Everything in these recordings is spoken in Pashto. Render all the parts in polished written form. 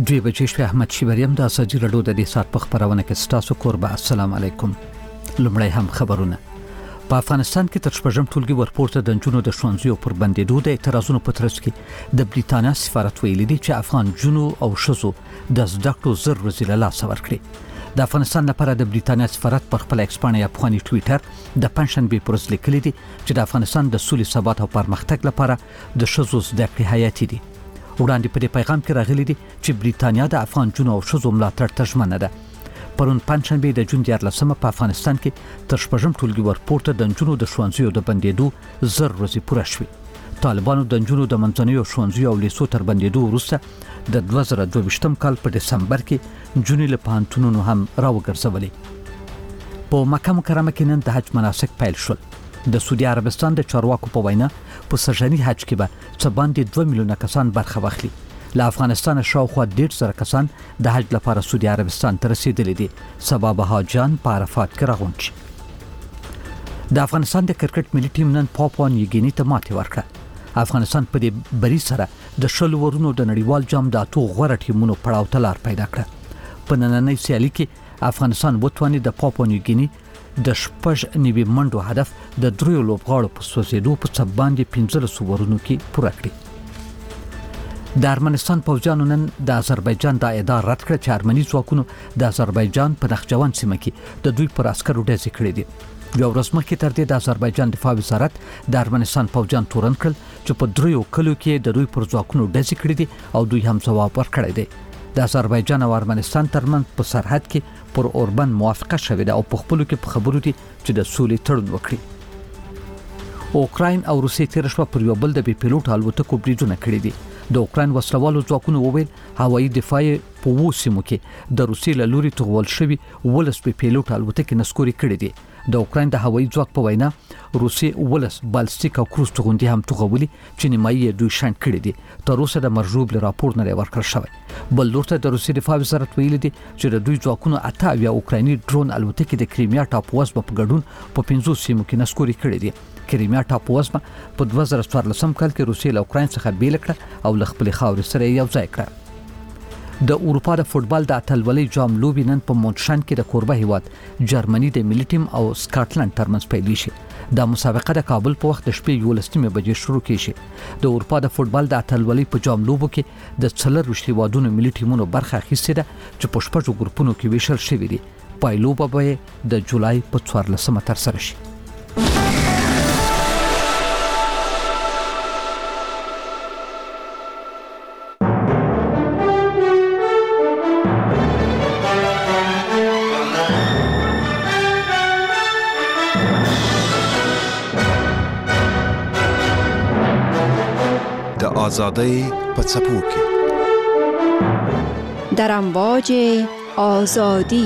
دوی بچی شوی احمد شیبریم د ازادي رادیو د دې سات په خبرونه کې ستاسو قربا السلام علیکم. لومړی هم خبرونه. په افغانستان کې تر شپږم ټولګي ورپورته د جنونو د ښوونځیو پر بندېدو د اعتراضونو په ترڅ کې د بریتانیا سفارت ویلي دی چې افغان جنو او ښځو د زده کړو زر ورځې له لاسه ورکړي. د افغانستان لپاره د بریتانیا سفارت پر خپل ایکس پاڼه یا افغاني ټویټر د پنځشنبه پر ورځ لیکلي دي چې د افغانستان د سولې ثبات او پرمختګ لپاره د ښځو زده کړې حیاتي دي. وړاندې په دې پیغام کې راغلي دي چې بریتانیا د افغان جنو او ښځو ملاتړ ته ژمنه ده. پرون پنځشنبه د جون 14 په افغانستان کې تر شپږم ټولګي ورپورته د جنونو د ښوونځیو د بندېدو زر ورځې پوره شوې. طالبانو د جنونو د منځنیو ښوونځیو او لیسو تر بندېدو وروسته د 2022 کال په دسمبر کې جنونې له پوهنتونونو هم راوګرځولې. په مکه مکرمه کې نن د حج مناسک پیل شول. د سعودي عربستان د چارواکو په وینا په سرجنی حج کې به څه باندې 2 میلیونه کسان برخه واخلي. له افغانستان شاوخوا 1.5 کسان د حج لپاره سعودي عربستان ته رسیدلي دي. سبا به حاجان په عرفات کې راغونډ شي. د افغانستان د کرکټ ملي ټیم نن پاپوا نیوګیني ته ماتې ورکړه. افغانستان په دې بری سره د شلو ورونو د نړیوال جام د اتو غوړه ټیمونو پړاو ته لار پیدا کړه. په نننۍ سیالي کې افغانستان وتواني د پاپوا نیوګیني د شپږ نیوي منډو هدف د دریو لوبغاړو په سوځېدو په څه باندې 15 ورونو کې پوره کړی. د ارمنستان پوځیانو نن د آذربایجان د ادعا رد کړ چې ارمني ځواکونو د آذربایجان په نخجوان سیمه کې د دوی پر عسکرو ډزې کړې دي. یو ورځ مخکې تر دې د آذربایجان دفاع وزارت د ارمنستان پوځیان تورن کړل چې په دریو کلو کې د دوی پر ځواکونو ډزې کړې دي او دوی هم ځواب ورکړی دی. د آذربایجان او ارمنستان ترمنځ په سرحد کې پر اوربند موافقه شوې ده او په خپلو کې په خبرو دي چې د سولې تړون وکړي. اوکراین او روسیې تیر شپه پر یو بل د بي پیلوټ الوتکو بریدونه کړي دي. د اوکراین وسلوالو ځواکونو وویل هوایي دفاع په وسیمو کې د روسیې له لوري توغول شوی ولس بي پیلوټ الوتکې نسکوري کړي دي. د اوکراین د هوایي ځواک په وینا روسیې ولس بالستیک او کروز توغندي هم توغولي چې نیمایي دوی شنډ کړي دي. تر اوسه د مرجوب له راپور نه ورکړل شوی. بل لورته د روسیې دفاع وزارت ویلي دي چې د دوی ځواکونو 28 اوکرایني ډرون الوتکې د کریمیا ټاپو وزمه په ګډون په 15 سیمو کې نسکوري کړي دي. کریمیا ټاپو وزمه په 2014 کال کې روسیې له اوکراین څخه بیل کړه او له خپل خاورې سره یو ځای کړه. د اروپا د فوتبال د اتلولۍ جام لوبي نن په مونټشان کې د کوربه هیواد جرمني د ملي ټیم او سکاټلند ترمنځ پیل شي. د مسابقه د کابل په وخت د شپې 11 بجې شروع کیږي. د اروپا د فوتبال د اتلولۍ په جام لوبو کې د 4 هیوادونو ملي ټیمونو برخه اخیستې ده چې په شپږو ګروپونو کې ویشل شوي دي. پایلوبه به د جولای په 14 تر سره شي. آزادی په څپو کې در امواج آزادی.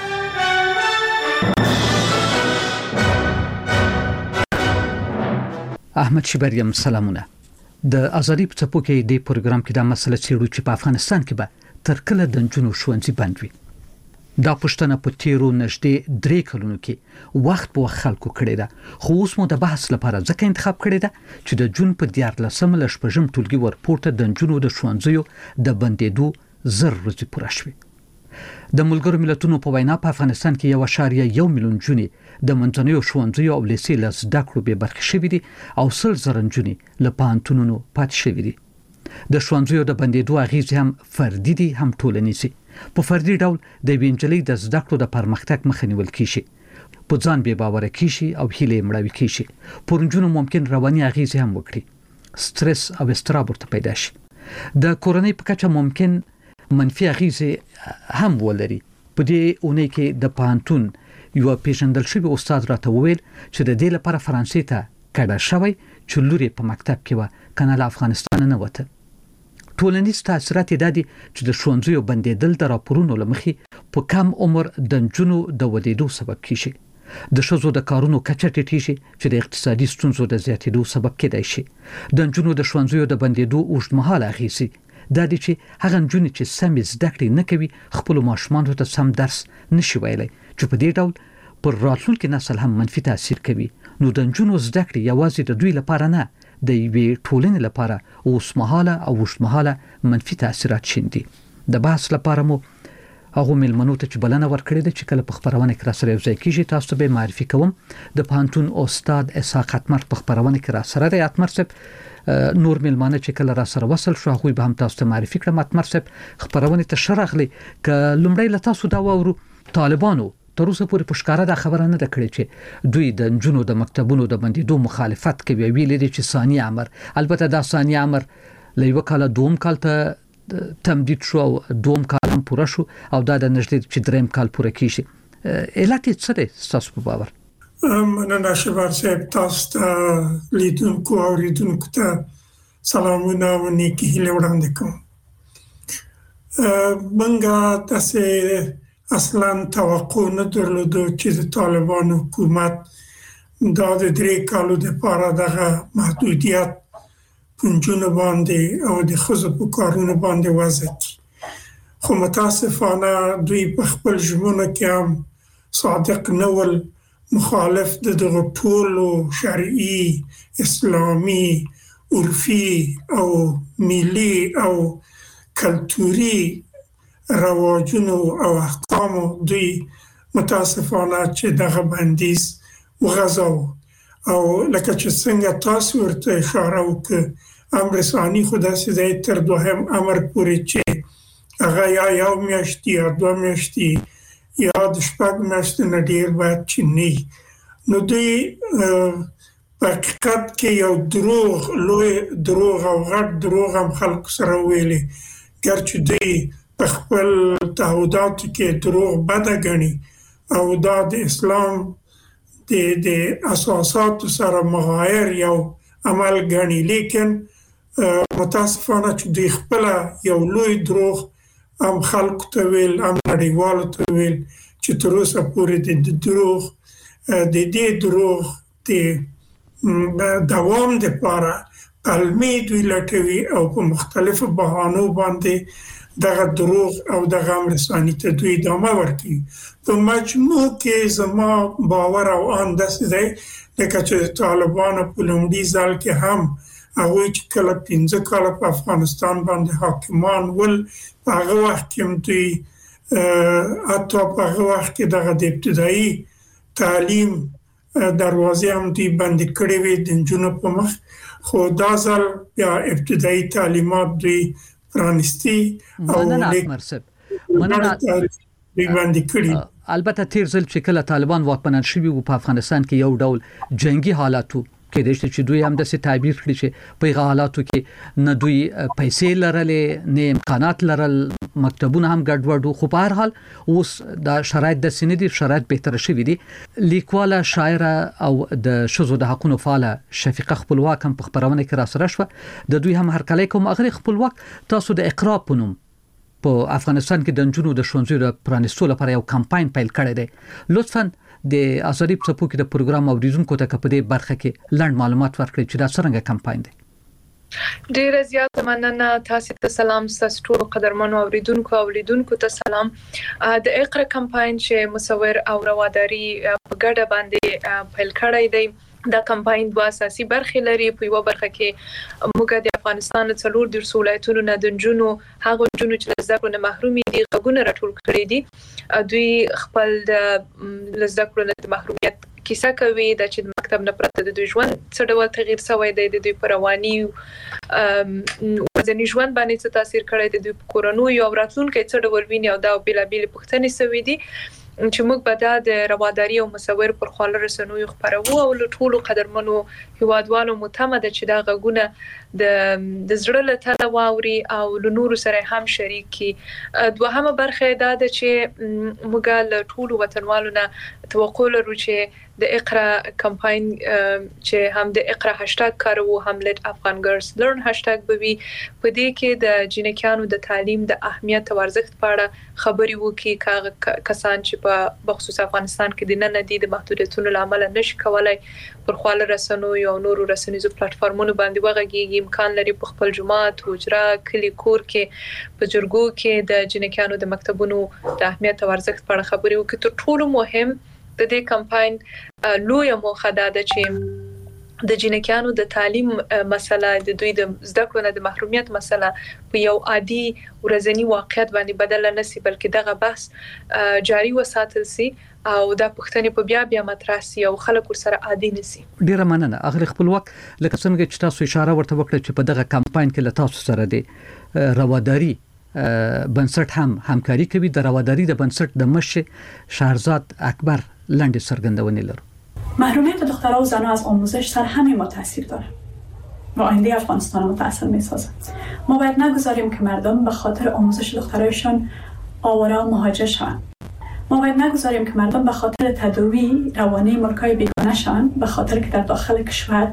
احمد شیبریم سلامونه. د آزادی په څپو کې د پروګرام کې د مسله څیړو چې په افغانستان کې به تر کله د جنونو ښوونځي بند وي. دا پښتنه په تیرو نږدې 3 کلونو کې وخت په وخت خلکو کړی ده، خو اوس مو د بحث لپاره ځکه انتخاب کړی ده چې د جون په 14 له شپږم ټولګي ورپورته د جنونو د ښوونځیو د بندېدو زر ورځې پوره شوې. د ملګرو ملتونو په وینا په افغانستان کې 1.1 میلیون جنې د منځنیو ښوونځیو او لیسې له زده کړو بې برخې شوي دي او 100,000 جنې له پوهنتونونو پاتې شوي دي. د ښوونځیو د بندېدو اغیزې هم فردي دي هم ټولنیزي. په فردي ډول د وینجلۍ د زده کړو د پرمختګ مخه نیول کیږي، په ځان بې باوره کیږي او هیله مړوي کیږي. پرونجونو ممکن رواني اغیزې هم وکړي، سټرس او استراب ورته پیدا شي. د کورنۍ په کچه ممکن منفي اغیزې هم ولري. په دې اونۍ کې د پوهنتون یو پیژندل شوی استاد راته وویل چې د دې لپاره فرانسې ته کډه شوی چې لوري په مکتب کې و کنه له افغانستان نه وته. ټولنیز تاثیرات د دې چې د ښوونځیو بندېدل د راپورونو لمخې په کم عمر د جنونو د ودېدو سبب کیږي. د ښځو د کارونو کچه ټیټیږي چې د اقتصادي ستونزو د زیاتېدو سبب کېدای شي. د جنونو د ښوونځیو د بندېدو اوږدمهاله اغیزې دا دي چې هغه جنونې چې سمې زده کړې نه کوي خپل ماشومانو ته سم درس نشي ویلی، چې په دې ډول پر راتلونکي نسل هم منفي تاثیر کوي. نو د جنونو زده کړې یوازې د دوی لپاره نه، د یوې ټولنې لپاره اوسمهاله او اوږدمهاله منفي تاثیرات شیندي. د بحث لپاره مو هغه ملمنو ته چې بلنه ورکړې ده چې کله په خبرونه کې را سره یو ځای کیږي تاسو به معرفي کوم د پانتون استاد اسحاق اتمر په خبرونه کې را سره دی. اتمر صاحب نور ملمانه چې کله را سره وصل شو هغه به هم تاسو ته معرفي کړم. اتمر صاحب خبرونه ته شرغلي ک لمړی له تاسو دا وورو طالبانو تر اوسه پورې پښکارا دا خبره نه ده کړې چې دوی د جنونو د مکتبونو د بندیدو مخالفت کوي ویلي دي چې ثاني امر البته دا ثاني امر لېو کال دوم کال ته تمدید شو او دوم کال هم پوره شو او دا د نږدې چې دریم کال پوره کیږي. علت څه دی تاسو په باور؟ مننه شبار صاحب تاسو ته لیدونکو او اوریدونکو ته سلامونه او نیکی هیله وړاندې کوم. منګه تاسو اصلا توقع نه درلودو چې د طالبان حکومت دا د 3 کالو لپاره دغه محدودیت پنځونه باندې او د خزو په کارونه باندې وضع کی. خو متاسفانه دوی په خپل ژمنه کې هم صادق نه ول، مخالف د دغه ټولو شرعي، اسلامي، عرفي او ملي او کلتوري رواجونو او احکامو دوی متاسفانه چې دغه بندیز وغځاو. او لکه چې څنګه تاسو ورته اشاره وکړه امر ثاني خدا سي زي تر دوهم امر پورې چې هغه یا یو میاشتې یا 2 میاشتې یا د شپږ میاشتې نه ډیر باید چې نه نو دوی په حقیقت کې یو دروغ لوی دروغ او غټ دروغ هم خلک سره ویلي ګرچې دوی په خپل تعهداتو کې دروغ بده ګڼي او دا د اسلام د اساسات سره مغایر یو عمل ګڼي. لیکن متاسفانه چې دوی خپل یو لوی دروغ هم خلکو ته ویل هم نړیوالو ته ویل چې تر اوسه پورې د دروغ د دې دروغ د دوام لپاره پلمې دوی لټوي او په مختلفو بهانو باندې دغه دروغ او دغه امر ثاني ته دوی ادامه ورکوي. په مجموع کې زما باور او انداز دی لکه چې طالبانو په لومړي ځل کې هم هغه چې کله 15 کال په افغانستان باندې حاکمان ول په هغه وخت کې دوی حتی په هغه وخت کې دغه د ابتدایي تعلیم دروازې هم دوی بند کړې وې د جنونو په مخ. خو دا ځل بیا ابتدایي تعلیمات دوی پرانستی او البته تیر ځل چې کله طالبان واکمنان شوي وو په افغانستان کې یو ډول جنگي حالاتو کې چې دوی هم د څه تعبیر کړی چې په حالاتو کې نه دوی پیسې لرلې نه امکانات لرل مکتبونه هم ګډوډ خو په هر حال اوس د شرایط د سندې شرایط بهتر شوي دي. لیکواله شاعره او د شذو د حقوقو فعاله شفیقه خپلواک هم په خبرونه کې را سره شو د دوی هم هر کله کوم اخر خپلواک تاسو د اقرا پونم په افغانستان کې د جنونو د شونځو د پرانستو لپاره یو کمپاین پیل کړی دی. لطفاً د ازادي په څپو کې د پروګرام اوریدونکو ته په دې برخه کې لړ معلومات ورکړئ چې دا څنګه کمپاین دی. ډیر زیات مننه تاسو ته سلام تاسو ټول قدرمنو اوریدونکو ته سلام. د اقرا کمپاین چې مصور او رواداري په ګډه باندې پیل کړی دی دا کمپاین دوه اساسي برخې لري. په یو برخه کې موږ د افغانستان څلور د ولایتونو نه د جنونو هغه جنونو چې زده کړو نه محرومي دي غوونه راټول کړي دي دوی خپل د زده کړو نه محرومیت کیسه کوي د چې مکتب نه پرته د دوی ژوند څه ډول تغییر شوی دی د دوی پر رواني وزنی ژوند باندې څه تاثیر کړی دی د دوی کورونو یو راتلونکي څه ډول ویني او دا بیلابیل پوښتنې سوي دي چې موږ به د رواداري او مصور پر خواله رسنوي خبرو او ټول قدرمنو هیوادوالو متمد چې دا غوونه د زړه له تله واوري او له نورو سره هم شریکي. دوهمه برخه دا ده چې موږ له ټول وطنوالو نه توقع لرو چې د اقرا کمپاین چې هم د اقرا هاشټاګ کارو هم لټ افغان ګرلز لرن هاشټاګ بوي په دې کې د جنکیانو د تعلیم د اهمیت او ارزښت په اړه خبري وکي کسان چې په خصوص افغانستان کې د نن دي د محدودیتونو لامل نشي کولای پر خواله رسنو یو نورو رسنیزو پلیټفارمونو باندې وغږیږي امکان لري په خپل جماعت حجره کلی کور کې په جرګو کې د جنکیانو د مکتبونو د اهمیت او ارزښت په اړه خبري وکي. تر ټولو مهم د دې کمپاین لوی موخه ده چې د جنکیانو د تعلیم مسله د دوی د زده کړو نه د محرومیت مسله په یو عادي ورځنی واقعیت باندې بدل نه سي بلکې دغه بحث جاری وساتل سي او د پښتنې په بیا مطرح سي او خلک سره عادي نسي. ډیره مننه. اغه خپلواک لکه څنګه چې تاسو اشاره ورته وکړه چې په دغه کمپاین کې له تاسو سره د رواداري بنسټ هم همکاري کوي. د رواداري د بنسټ د مشر شهرزاد اکبر لاندې څرګندونې لري. محرومیت دخترها و زنها از آموزش سر همه ما تاثیر داره و آینده افغانستان متأثر می‌سازه. ما باید نگذاریم که مردم به خاطر آموزش دخترایشان آواره و مهاجر شوند. ما باید نگذاریم که مردم به خاطر تداوی روانی ملکای بیگانه شوند به خاطر که در داخل کشور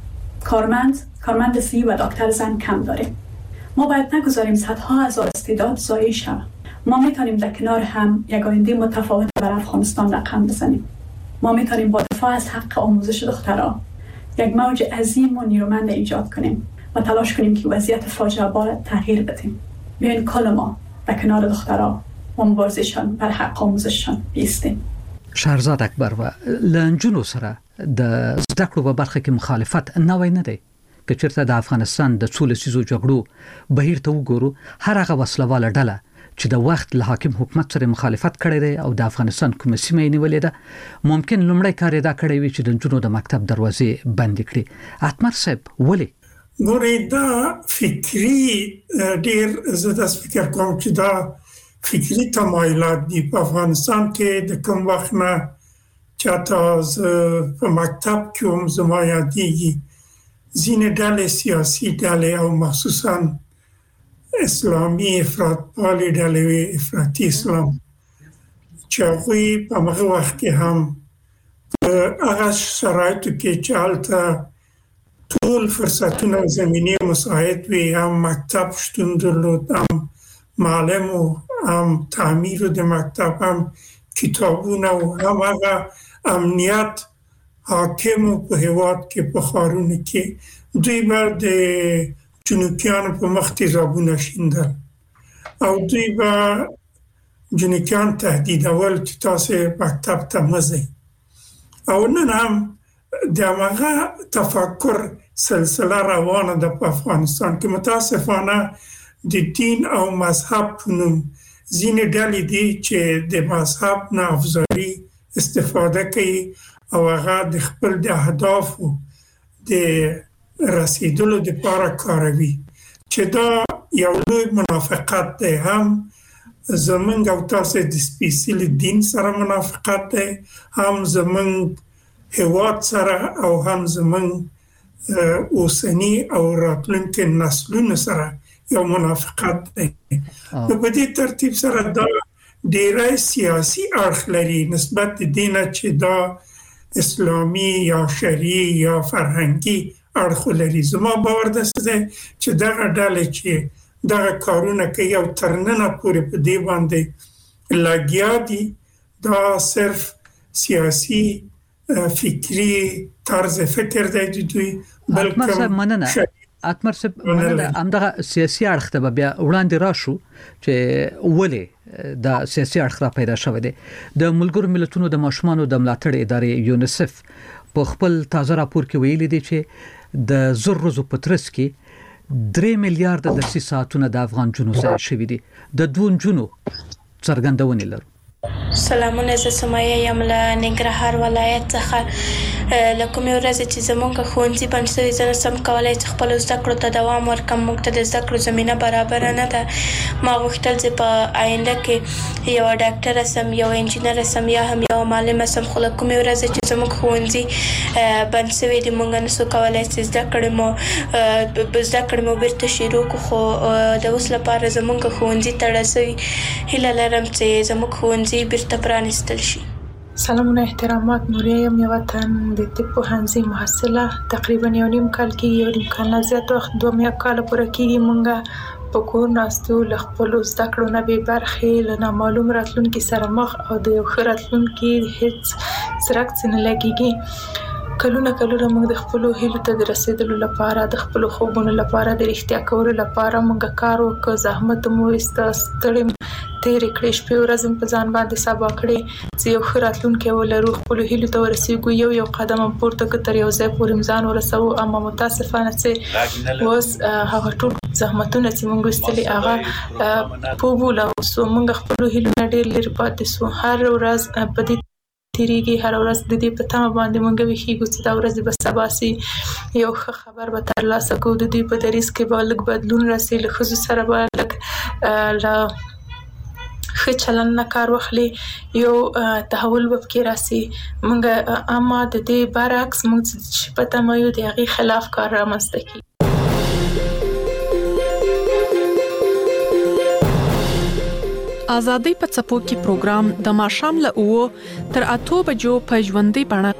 کارمند سی و دکتر زن کم داریم. ما باید نگذاریم صدها هزار استعداد ضایع شوند. ما میتونیم در کنار هم یک آینده متفاوت بر افغانستان رقم بزنیم. ما میتونیم با دفاع از حق آموزش دخترها یک موج عظیم و نیرومند ایجاد کنیم و تلاش کنیم که وضعیت فاجعه بار تغییر بدیم. بیاین کل ما در کنار دخترها و مبارزشان بر حق آموزششان بیستیم. شهرزاد اکبر و لنجونو سره د زده کړو په برخه کې مخالفت نوی نه دی. که چېرته د افغانستان د څو لسیزو جګړو بهیر ته وګورو، هر هغه وسلواله ډله چې د وخت له حاکم حکومت سره مخالفت کړی دی او د افغانستان کومه سیمه یې نیولې ده، ممکن لومړی کار یې دا کړی وي چې د نجونو د مکتب دروازې بندې کړي. اتمر صاحب ولې؟ ګورې دا فکری ډیر زه داس فکر کوم چې دا فکری تمایلات دي په افغانستان کې د کوم وخت نه چاته په مکتب کې هم زما یادېږي ځینې ډلې سیاسي ډلې او مخصوصا اسلامي افراطپالې ډلې افراطي اسلام چې هغوی په هغه وخت کې هم په هغه شرایطو کې چې هلته ټول فرصتونه او زمینې مساعد وي، هم مکتب شتون درلود، هم معلم و هم تعمیر د مکتب، هم کتابونه و هم هغه امنیت حاکم په هیواد کې په ښارونو کې دوی به د جنوکیانو په مخ تیزابونه شیندل او دوی به جنوکیان تهدیدول چې تاسې مکتب ته مه ځئ. او نن هم د هماغه تفکر سلسله روانه ده په افغانستان کې. متاسفانه د دین او مذهب په نوم ځینې ډلې دي چې د مذهب نه افزاري استفاده کوي او هغه د خپل د اهدافو د رسیدلو لپاره کاروي چې دا یو لوی منافقت دی. هم زمونږ او تاسو د سپیڅلي دین سره منافقت دی، هم زمونږ هیواد سره او هم زمونږ اوسنی او راتلونکي نسلونو سره یو منافقت دی. نو په دې ترتیب سره دا ډیری سیاسي اړخ لري نسبت د دې نه چې دا اسلامي یا شرعي یا فرهنګي اړخ لري. زما باور ده چې دغه ډلې چې دغه کارونه کوي او تر ننه پورې په دې باندې لګیا دي، دا صرف سیاسي فکری طرز فکر دی دوی، بلکې اتمر صاحب مننه. همدغه سیاسي اړخ ته بیا وړاندې راشو چې ولې دا سیاسي اړخ را پیدا شوی دی. د ملګرو ملتونو د ماشومانو د ملاتړ ادارې یونیسف په خپل تازه راپور کې ویلي دی چې د زر ورځو په ترڅ کې 3 میلیارډ درسي ساعتونه د افغان جنو ضایع شوي دي. د دوه جنو څرګندونې لرو. سلامونه، زه سمایه یم له ننګرهار ولایت څخه. له کومې ورځې چې زموږ ښوونځي بند شوي زه نشم کولی چې خپلو زده کړو ته دوام ورکړم. موږ ته د زده کړو زمینه برابره نه ده. ما غوښتل چې په آینده کې یوه ډاکټره سم، یو انجینره سم، یا هم یوه معلمه سم، خو له کومې ورځې چې زموږ ښوونځي بند شوي دي موږ نشو کولی چې زده کړې مو بیرته شروع کړو. خو د اوس لپاره زموږ ښوونځي تړل شوي. هیله لرم چې زموږ ښوونځي بیرته پرانیستل شي. سلامونه، احترامات. نوریه یم، یوه تن د طب پوهنځي محصله. تقریبا 1.5 کال کې 1.5 کال نه زیات وخت 2 کاله پوره کېږي موږ په کور ناستو له خپلو زده کړو نه بې برخې، له نامعلوم راتلونکي سره مخ او د یو ښه راتلونکي هیڅ څرک ځینې لګېږي. کلونه موږ د خپل هیلو ته د رسیدلو لپاره د خپل خوبونو لپاره د رښتیا کولو لپاره موږ کار وکړ، زحمت مو ستړي تیرې کړې، شپې ورځې په ځان باندې سبا کړې چې یو ښه راتلونکی ولرو، خپل هیلو ته ورسیږو، یو قدم پورته کړ تر یو ځای پورې ځان ورسوو. اما متاسفانه چې اوس هغه ټول زحمتونه چې موږ وستلي هغه په بوله اوسو، موږ خپل هیلو نه ډېر لرې پاتې سو. هر ورځ په دې تیریږي، هر ورځ د دې په تمه باندې مونږ ویښیږو چې دا ورځ به سبا سي، یو ښه خبر به ترلاسه کوو، د دوی په دریځ کې به لږ بدلون راسي، له ښځو سره به لږ له ښه چلند نه کار واخلي، یو تحول به پکې راسي. مونږ اما د دې برعکس مونږ چې په تمه یو د هغې خلاف کار رامنځته کړي. آزادۍ په څپو کې پروګرام د ماښام له 9 تر 8 بجو په ژوندۍ بڼه.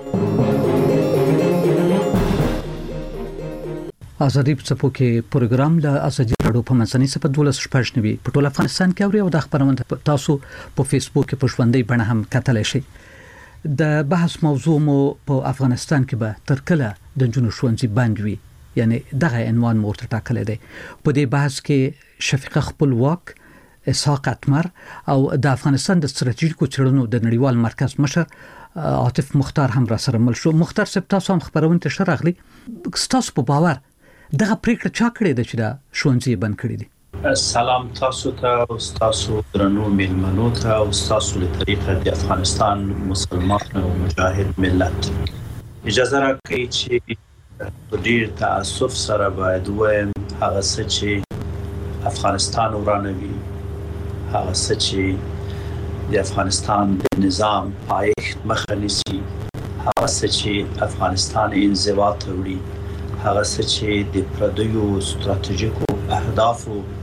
آزادۍ په څپو کې پروګرام د ازادي رادیو په منځنۍ صفحه 12 په ټول افغانستان کې اوري او د خبرونه تاسو په فیسبوک کې په ژوندۍ بڼه هم کتلای شئ. د بحث موضوع مو په افغانستان کې به تر کله د جنونو ښوونځي بند وي، یعنی دغه عنوان مورته ټاکل دی. په دې بحث کې شفیقه خپلواک، اسحاق اتمر او د افغانستان د ستراتیژیکو څېړنو د نړیوال مرکز مشر عاطف مختار هم را سره مل شو. مختار صاحب، تاسو هم خبرونه ته شراغلی، تاسو په باور دغه پریکړه چا کړې ده چې دا ښوونځي بند کړي دي؟ سلام تاسو ته او تاسو درنو میلمنو ته او تاسو له طریقه د افغانستان مسلمان او مجاهد ملت. اجازه راکړئ چې ډیر تاسف سره باید وایم هغه څه چې افغانستان ورانوي، هغه څه چې د افغانستان د نظام پایښت مخه نیسي، هغه څه چې افغانستان انزوا ته وړي، هغه څه چې د پردیو ستراتیژیکو اهداف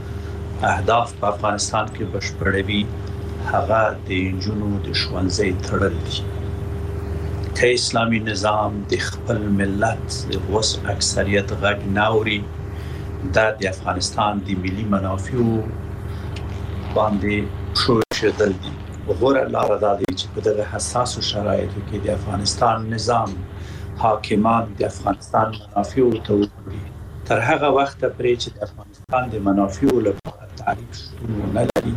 په افغانستان کې بشپړوي، هغه د نجونو د ښوونځي تړل دي. که اسلامي نظام د خپل ملت د اوس اکثریت غږ نه اوري، دا د افغانستان د ملي منافعو باندې شوشدل دي. غوره لاره دا دی چې په دغه حساسو شرایطو کې د افغانستان نظام حاکمان د افغانستان منافعو ته وګوري. تر هغه وخت پورې چې د افغانستان د منافعو لپاره تعریف شتون نه لري،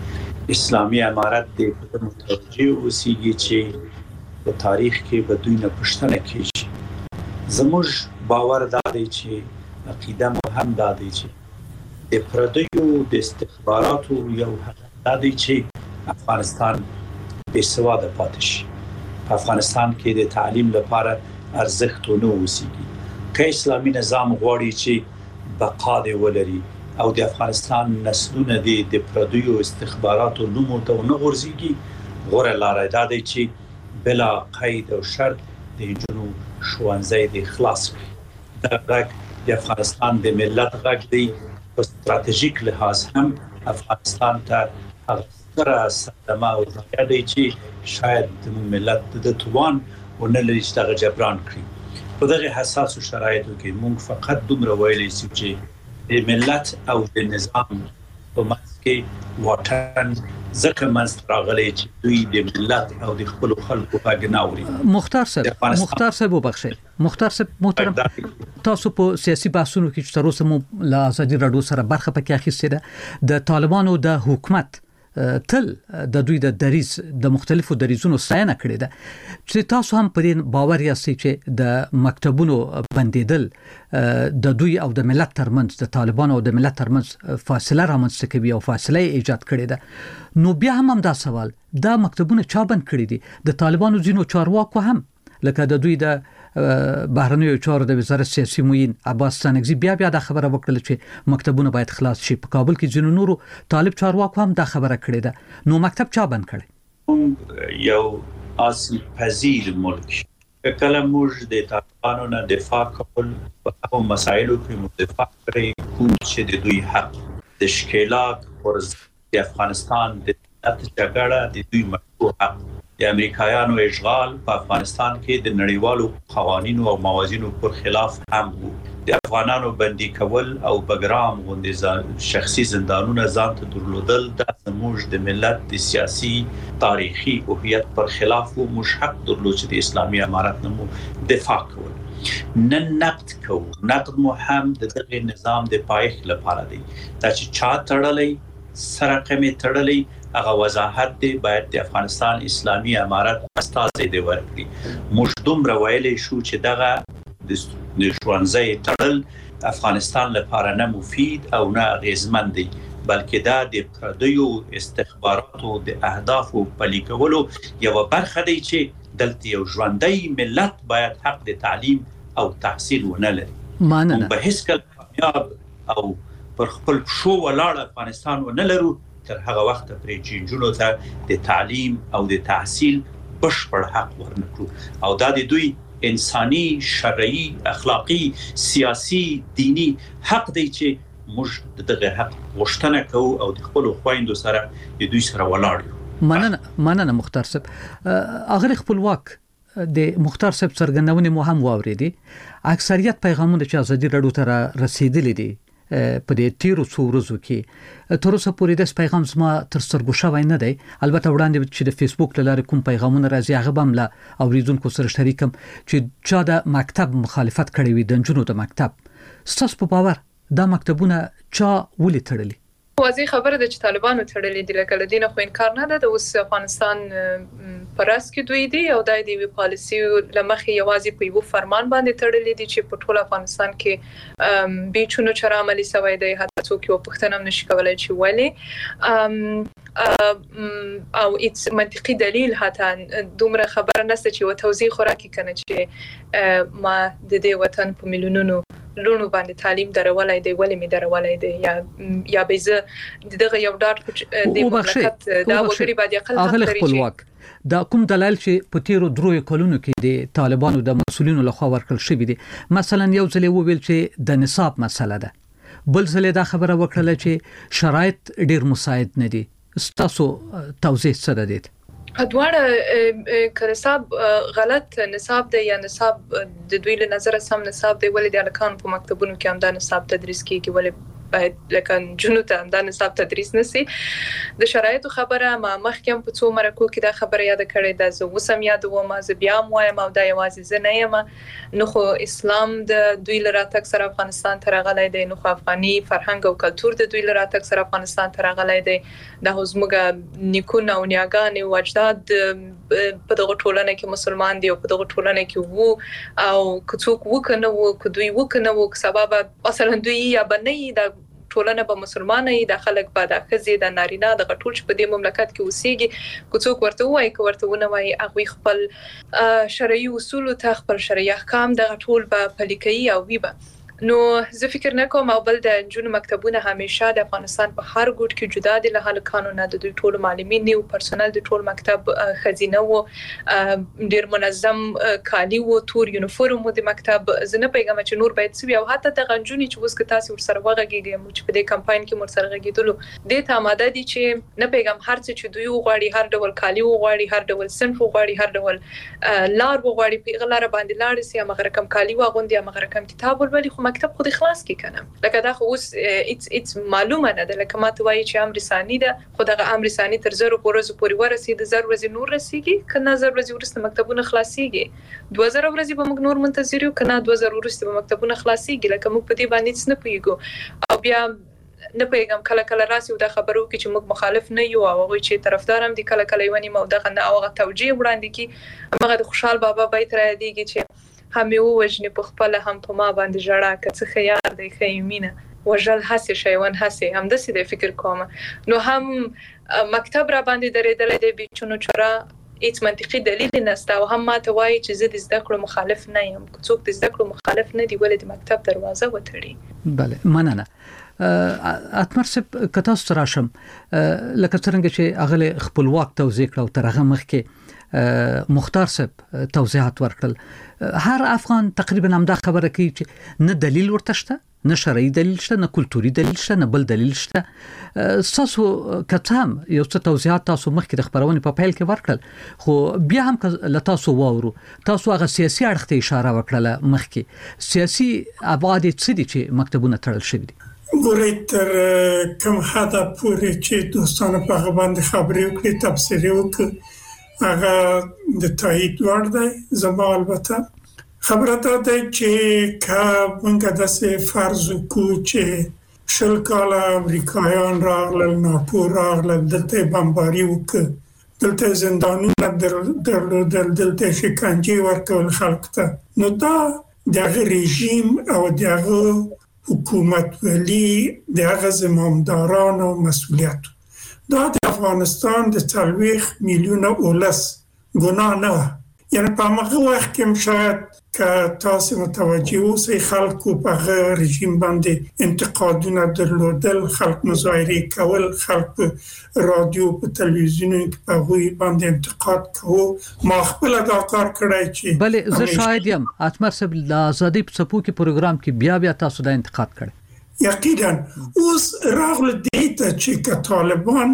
اسلامي امارت د متوجه اوسېږي چې په تاریخ کې به دوی نه پوښتنه کیږي. زموږ باور دا دی چې عقیده مو هم دا دی چې د پردیو د استخباراتو یو هدف دا دی چې افغانستان بې سواده پاتې شي، په افغانستان کې د تعلیم لپاره ارزښت ونه اوسېږي. که اسلامي نظام غواړي چې بقا دې ولري او د افغانستان نسلونه د پردیو استخباراتو نوم ته ونه غورځېږي، غوره لاره دا دی چې بلا قید او شرط د نجونو ښوونځي دې خلاص کړي. دا غږ د افغانستان د ملت غږ دی. په ستراتیژیک لحاظ هم افغانستان ته هغه ستره صدمه او ضایعه دی چې شاید د ملت د توان ونه لري چې دغه جبران کړي. په دغه حساسو شرایطو کې موږ فقط دومره ویلی شو چې د ملت او د نظام په منځ کې واټن ځکه منځته راغلی چې دوی د ملت او د خپلو خلکو غږ نه اوري. مختار صاحب وبخښئ، مختار صاحب محترم، تاسو په سیاسي بحثونو کې چې تر اوسه مو له ازادي رادیو سره برخه پکې اخیستې ده، د طالبانو د حکومت تل د دوی د دریز د مختلفو دریزونو ستاینه کړې ده، چې تاسو هم په دې باور یاستئ چې د مکتبونو بندیدل د دوی او د ملت ترمنځ، د طالبانو او د ملت ترمنځ فاصله رامنځته کوي او فاصله ایجاد کړې ده. نو بیا هم دا سوال، دا مکتبونه چا بند کړي دي؟ د طالبانو ځینو چارواکو هم، لکه د دوی د بهرنیو چارو د وزارت سیاسي معین عباس ستانکزي بیا دا خبره وکړه چې مکتبونه باید خلاص شي. په کابل کې ځینو نورو طالب چارواکو هم دا خبره کړې ده. نو مکتب چا بند کړي؟ یو اصل پذیر ملک کله موږ د طالبانو نه دفاع کول په هغو مسایلو کې موږ دفاع کړی کوم چې د دوی حق د ښکېلاک پر د افغانستان د جګړه د دوی مشروع حق د امریکایانو اشغال په افغانستان کې د نړیوالو قوانینو او موازینو پر خلاف هم وو. د افغانانو بندي کول او بګرام غوندې شخصي زندانونه ځان ته درلودل د زموږ د ملت د سیاسي تاریخي هویت پر خلاف وو. موږ حق درلود چې د اسلامي امارت نمو دفاع کول. نن نقد کوو، نقد مو هم د دغه نظام د پایښت لپاره دی. دا چې چا تړلې سره کمې تړلې هغه وضاحت دی باید د افغانستان اسلامي امارت استازي دی ورکړي. موږ دومره ویلې شو چې دغه د ژوندۍ تړل افغانستان لپاره نه مفید او نه اغیزمن دی، بلکې دا د پردیو استخباراتو د اهدافو پلي کولو یو برخه دی چې دلته یو ژوندۍ ملت باید حق د تعلیم او تحصیل ونه لري. مننه. به هیڅ کله کامیاب او پر خپل شو ولاړ افغانستان ونه لرو تر هغه وخت پرې چې جنونو ته د تعلیم او د تحصیل بشپړ حق ورنکړو او دا د دوی انساني، شرعي، اخلاقی، سیاسي، دینی حق دی چې موږ دغه حق غوښتنه کوو او د خپل خويندو سره د دوی سره ولاړ یو. مننه مختار صاحب. اغه خپلواک د مختار صاحب څرګندونې مو هم واوریدي. اکثریت پیغامونه چې ازادي رادیو ته رسیدلي دي په دې تیرو څو ورځو کې تر اوسه پورې د پیغام زما تر سترګو شوی نه دی. البته وړاندې چې د فیسبوک لاره کوم پیغامونه راځي هغه به مله اوریدونکو سره شریکم چې چا د مکتب مخالفت کړی وي د جنونو د مکتب. ستاسو په باور دا مکتبونه چا ولې تړلي؟ واضح خبره ده چې طالبانو تړلې دي، لکه لدینه خو انکار نه ده. د اوس افغانستان پرس کې دوی دي او دای دی وی پالیسی لمخې یوازې په یو فرمان باندې تړلې دي چې په ټول افغانستان کې بیچونو چر عملی سوی دی. حتی څوک یو پښتنه هم نشي کولای چې ولی او ایت منطقي دلیل حتی دومره خبره نشته چې و توضیح خوراکي کنه چې ما د دې وطن په میلیونونو لونو باندې تعلیم درولای دی، ولې می درولای دی یا بیزه دغه یو ډاټ د مملکت دا وګړي باندې اقل حق لري. دا کوم دلایل چې په تیرو درو کلونو کې د طالبانو د مسولینو لخوا ورکړل شوی دي؟ مثلا یو ځل ویل چې د نصاب مسله ده، بل ځل دا خبره وکړه چې شرایط ډیر مساعد نه دي. ستاسو توضیح څه ده؟ ادواره که نصاب غلط نصاب دی یا نصاب د دوی له نظر سم نصاب دی، ولې د الکان په مکتبونو کې هم دا نصاب تدریس کیږي، ولې باید لکه جنو ته دا نصاب تدریس نسی؟ د شرایطو خبره ما مخکې په څو مرکو کې دا خبره یاد کړې ده، زه وسم یادوم، زه بیا وایم او دا یوازې زه نه یم. نو خو اسلام د دوی له راتګ سره افغانستان ته راغلی دی، نو خو افغاني فرهنګ او کلتور د دوی له راتګ سره افغانستان ته راغلی دی. دا زموږ نیکونه او نیاګانې او اجداد په دغه ټولنه کې مسلمان دي او په دغه ټولنه کې وو او که څوک وکنه وو که دوی وکنه وو که سبب مثلا دوی یا بنې دا ټولنه به مسلمانه ای، د خلک به د خزي د نارینه د غټول چې په دې مملکت کې اوسېږي، که څوک ورته وایي که ورته ونه وایي هغه خپل شرعي اصول ته خپل شرعي احکام د غټول به پلي کوي او وي به. نو زه فکر نه کوم او بل د جنونو مکتبونه همیشه د افغانستان په هر ګوټ کې جدا دي له هلکانو نه. د دوی ټول معلمین او پرسونل د ټول مکتب خزینه وو، ډیر منظم کالی وو، تور یونیفورم وو د مکتب. زه نه پیغام چې نور باید سوي او حتی د غنجونی چې اوس که تاسو ورسره وغږیږئ چې په دې کمپاین کې مرسره غږیدلو د ته آماده دي چې نه پیغام هر څه چې دوی وغواړي، هر ډول کالی وغواړي، هر ډول صنف وغواړي، هر ډول لار وغواړي، په غلار باندې لاړ سي، هغه رقم کالی واغوندي، هغه رقم کتاب ولولي. خو مکتب خود خلاص کی کنه لکه دا خو اوس ایتس معلومه نه ده، لکه ما ته وایي چې امر ثاني ده، خو دغه امر ثاني تر 0 پورې ورسېد، 0 ورځې نور رسیږي کنه 0 ورځې ورسته مکتبونه خلاصيږي، 2000 ورځې به موږ نور منتظر یو کنه 2000 ورسته به مکتبونه خلاصيږي. لکه موږ په دې باندې څه نه پوهیږو او بیا نه پیغام کله کله راسي او دا خبرو کې چې موږ مخالف نه یو او هغه چې طرفدارم دي کله کله ونی مو دغه نه او توجیه وړاندې کی هغه د خوشحال بابا بیت را دیږي چې هم یو وجنی په خپل هم په ما باندې جړه که څه خیال دی خیمینه وجل هسي شیوان هسي هم د سې فکر کوم. نو هم مکتب را باندې درېدل دی بیچونو چرا هیڅ منطقي دلیل نشته او هم ما ته وایي چې زه د زده کړو مخالف نه یم، څوک د زده کړو مخالف نه دی ولې د مکتب دروازه وتړي. بله مننه. اتمر صاحب کتا ستراشم لکه څنګه چې اغله خپلواک توزیع کړو تر هغه مخ کې مختار صاحب توضیحات ورکړل هر افغان تقریبا همدا خبره کوي چې نه دلیل ورته شته نه شرعي دلیل شته نه کلتوري دلیل شته نه بل دلیل شته تاسو کتام یو څه توضیحات تاسو مخکې د خبرونه په پیل کې ورکړل خو بیا هم ل تاسو واورو تاسو هغه سیاسي اړخ ته اشاره وکړه مخکې سیاسي ابعاد څه دي چې مکتبونه تړل شوي دي ګورئ تر کوم حده پورې چې دوستانو په هغه باندې خبرې وکړي تبصرې وکړي هغه د تایید وړ دی زما البته خبره ده چې که موږ داسې فرض وکړو چې شل کاله امریکایان راغلل ناټو راغلل دلته بمباري وکړه دلته زندانونه درلودل دلته شکنجې ورکول خلکو ته نو دا دغه رژیم او دغه حکومت ولی دغه زمامدارانو مسئولیت دا د افغانستان د 40 میلیونه اولس ګناه نه و یعنی په هغه وخت کې شاید که تاسو متوجه اوسئ خلکو په هغه رژیم باندې انتقادونه درلودل خلک مظاهره کول خلک په رادیو په تلویزیون کې په هغوی باندې انتقاد کوو ما خپل دا کار کړی چې بله زه شاید یم اتمر صاحب د ازادي په څپو کې پروګرام کې بیا تاسو دا انتقاد کړی یقینا اوس راغله دیته چې طالبان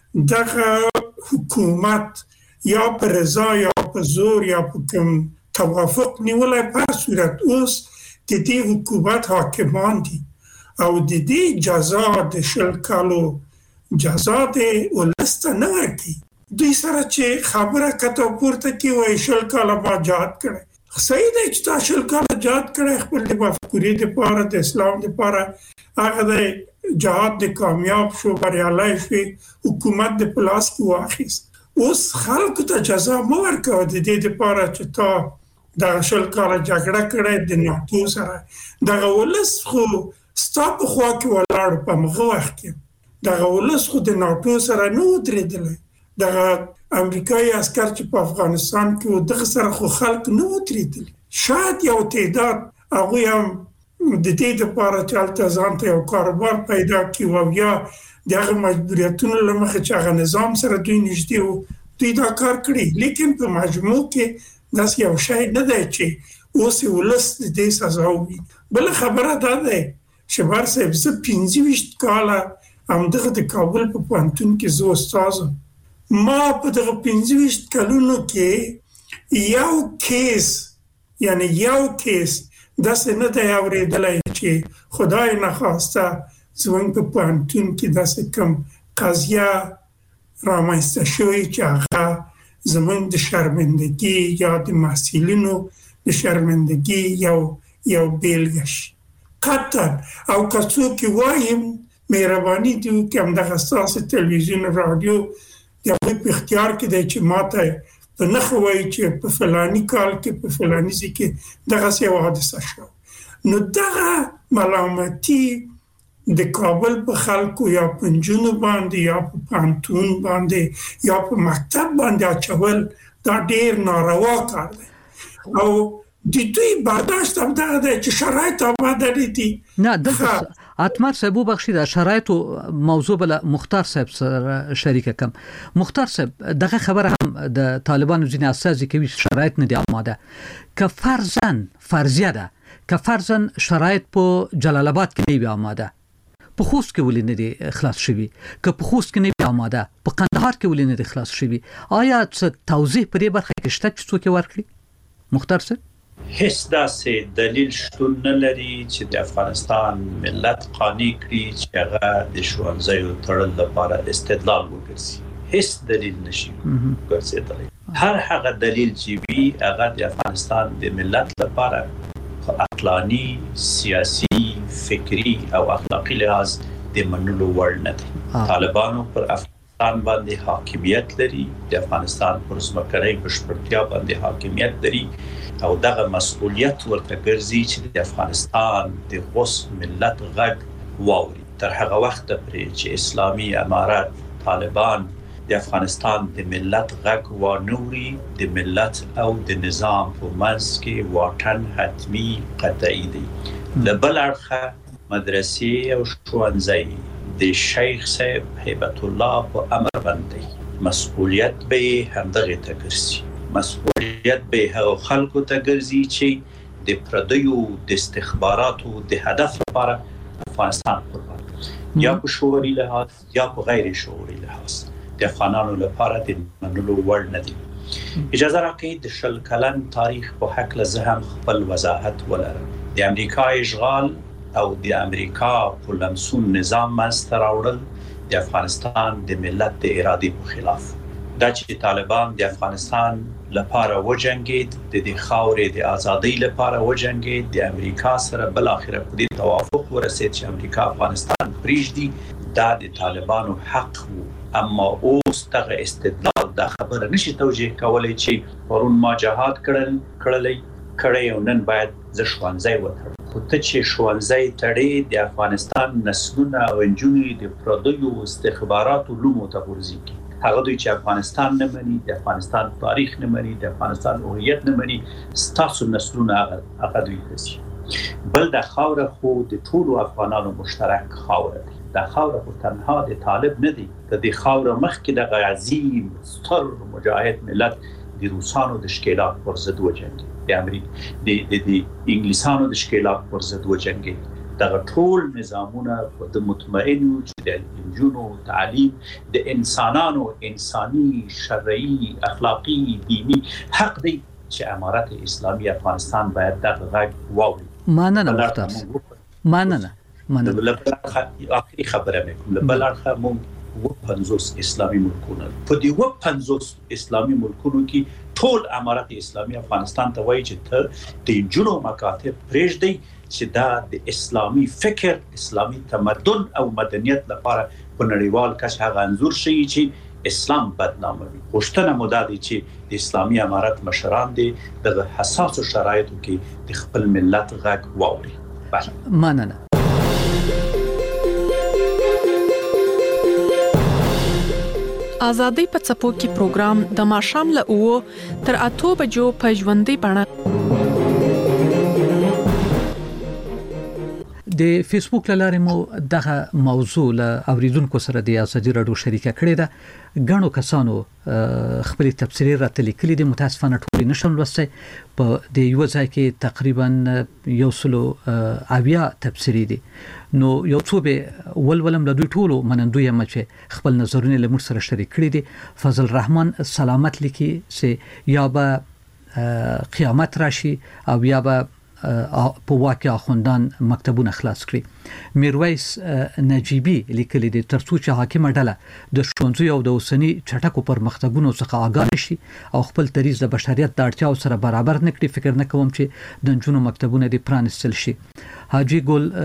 دغه حکومت یا په رضا یا په زور یا په کوم توافق نیولای په صورت اوس د دې حکومت حاکمان دي او د دې جزا د شل کالو جزا د ولسته نه ورکي دوی سره چې خبره کته پورته کی وای شل کاله ما جهاد کړي صحیح دی چې تا شل کاله جهاد کړي خپل د مفکورې لپاره د اسلام لپاره هغه د جهاد د کامیاب شو بریالي شو حکومت د پلاس کې واخیست اوس خلکو ته جزا مو ورکوه د دې لپاره چې تا د شل کاله جګړه کړې د ناټو سره دغه ولس خو ستا په خوا کې ولاړ په مغه وخت کې دغه ولس خو د ناټو سره نه ودرېدلی دغه امریکایي عسکر چې په افغانستان کې دغه سره خو خلک نه ودرېدلی شاید یو تعداد هغوی هم د دې لپاره چې هلته ځان ته یو کاروبار پیدا کړي او یا دغه مجبوریتونو له مخې چې هغه نظام سره دوی نږدې وو دوی دا کار کړي لیکن په مجموع کې داسې یو شی نه دی چې اوس ولس د دې سزا وویني بله خبره دا دی شبر صاحب زه 25 کاله همدغه د کابل په پوهنتون کې زه استاد ما په دغه 25 کلونو کې یو کیس داسې نه دی اورېدلی چې خدای نخواسته زمونږ په پوهنتون کې داسې کوم قضیه رامنځته شوې چې هغه زمونږ د شرمندګي یا د محصلینو د شرمندګي یو بیلګه شي قطعا او که څوک وایم مهرباني دي وکړي همدغه ستاسو تلویزیون رادیو د هغوی په اختیار کې دی چې ماته په نښه وایي چې په فلاني کال کې په فلاني ځای کې دغسې یوه حادثه شوه نو دغه ملامتي د کابل په خلکو یا په نجونو باندې یا په پوهنتون باندې یا په مکتب باندې اچول دا ډېر ناروا کار دی او د دوی برداشت همدغه دی چې شرایط آماده دي نه دلته اتمر صاحب بخشي د شرایطو موضوع بل مختار صاحب سره شریک کم مختار صاحب دغه خبره هم د طالبانو ځینې اساسي کوي شرایط نه دي آماده که فرضیه ده که فرضاً شرایط په جلال آباد کې نه وي آماده په خوست کې ولې نه دي خلاص شوي که په خوست کې نه وي آماده په قندهار کې ولې نه دي خلاص شوي آیا څه توضیح په دې برخه کې شته چې څوک یې ورکړي مختار صاحب هیڅ داسې دلیل شتون نه لري چې د افغانستان ملت قانع کړي چې هغه د ښوونځیو تړل لپاره استدلال وکړي هیڅ دلیل نشي ګرځېدلی هر هغه دلیل چې وي هغه د افغانستان د ملت لپاره عقلاني سیاسي فکری او اخلاقی لحاظ د منلو وړ نه دي طالبانو پر افغانستان باندې حاکمیت لري د افغانستان پر ځمکنۍ بشپړتیا باندې حاکمیت لري او دغه مسؤلیت ورته ګرځي چې د افغانستان د غوث ملت غږ واوري تر هغه وخت پورې چې اسلامي امارات طالبان د افغانستان د ملت غږ وانوري د ملت او د نظام په منځ کې واټن حتمي قطعي دی د بل اړخه مدرسې او ښوونځي د شیخ صاحب هیبت الله په امر باندې مسؤلیت به همدغه ته ګرځي. مسؤلیت به هغو خلکو ته ګرځي چې د پردیو د استخباراتو د هدف لپاره افغانستان قربان کړي، یا په شعوري لحاظ یا په غیر شعوري لحاظ د افغانانو لپاره د منلو وړ نه دي. اجازه راکړئ د 20 کلن تاریخ په حق له زه هم خپل وضاحت ولرم. د امریکا اشغال او د امریکا په لمسون نظام منځته راوړل د افغانستان د ملت د ارادې په خلاف. دا چې طالبان د افغانستان لپاره وجنګید، د دې خاورې د ازادۍ لپاره وجنګید، د امریکا سره بل اخره په دې توافق ورسید چې امریکا افغانستان پریږدي، دا د طالبانو حق وو. اما اوس دغه استدلال دا خبره نشي توجیه کولای چې پرون ما جهاد کړی او نن باید زه ښوونځی وتړم. خو ته چې ښوونځی تړې د افغانستان نسلونه او نجونې د پردیو استخباراتو لومو ته غورځېږي. هغه دوی چې افغانستان نه مني، د افغانستان تاریخ نه مني، د افغانستان هویت نه مني، ستاسو نسلونه هغه دوی ته بل د خاوره خو د ټولو افغانانو مشترک خاوره دی. د خاوره خو تنها د طالب نه دی، د دې خاوره مخکې دغه عظیم ستر مجاهد ملت د روسانو د ښکېلاک پر ضد وجنګېد، د انګلیسانو د ښکېلاک پر ضد وجنګېد. دغه ټول نظامونه په د مطمئن وو چې د نجونو تعلیم د انسانانو انساني، شرعي، اخلاقي، دینی حق دی چې امارت اسلامي افغانستان باید دغه غږ واوري. مننه مختار، مننه. آخري خبره مې کوم، بل اړخه موږ 50 اسلامي ملکونه په دې 50 اسلامي ملکونو کې ټول امارت اسلامي افغانستان ته وایي چې ته د نجونو مکاتب پرېږدئ چې دا د اسلامي فکر، اسلامي تمدن او مدنیت لپاره په نړیوال کچه هغه انځور شي چې اسلام بدناموي. غوښتنه مو دا دی چې د اسلامي امارت مشران دي د حساسو شرایطو کې د خپل ملت غږ واوري. مننه. آزادۍ په څپو کې پروګرام د ماښام له 9 تر 8 بجو په ژوندۍ بڼه د فیسبوک لاره مو دغه موضوع له اوریدونکو سره د ازادي رادیو شریکه کړې ده. غنو کسانو خپل تفسیری راته لیکلي دي، متاسفانه ټول نشم لوستي. په د یو ځای کې تقریبا 100 تفسیری دي. نو یو څو به ولولم له دوی ټولو منندوی یم چې خپل نظرونه له موږ سره شریک کړي دي. فضل الرحمن سلامت لیکي چې یا به قیامت راشي او یا به په واقع خوندان مکتبونه خلاص کړي. میرویس نجیبی لیکلی دی ترڅو چې حاکمه ډله د ښوونځي او د اوسنی چټکو پرمختګونو څخه آگاه شي او خپل دریځ د بشریت د اړتیاو سره برابر نه کړي، فکر نه کوم چې د نجونو مکتبونه د پرانستل شي. حاجی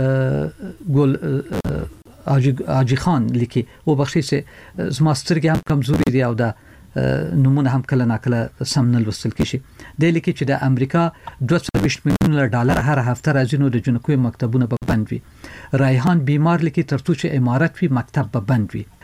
حاجی خان لیکي او بخښي چې زما سترګې هم کمزوري دي او د نمونه هم کله ناکله سم نه لوستل کیږي. د لیکي چې د امریکا 220 میلیون ډالر هر هفته راځي نو د جنکو مکتبونه به بند وي. رایحان بیمار لیکي ترڅو چې امارت وي مکتب به بند وي.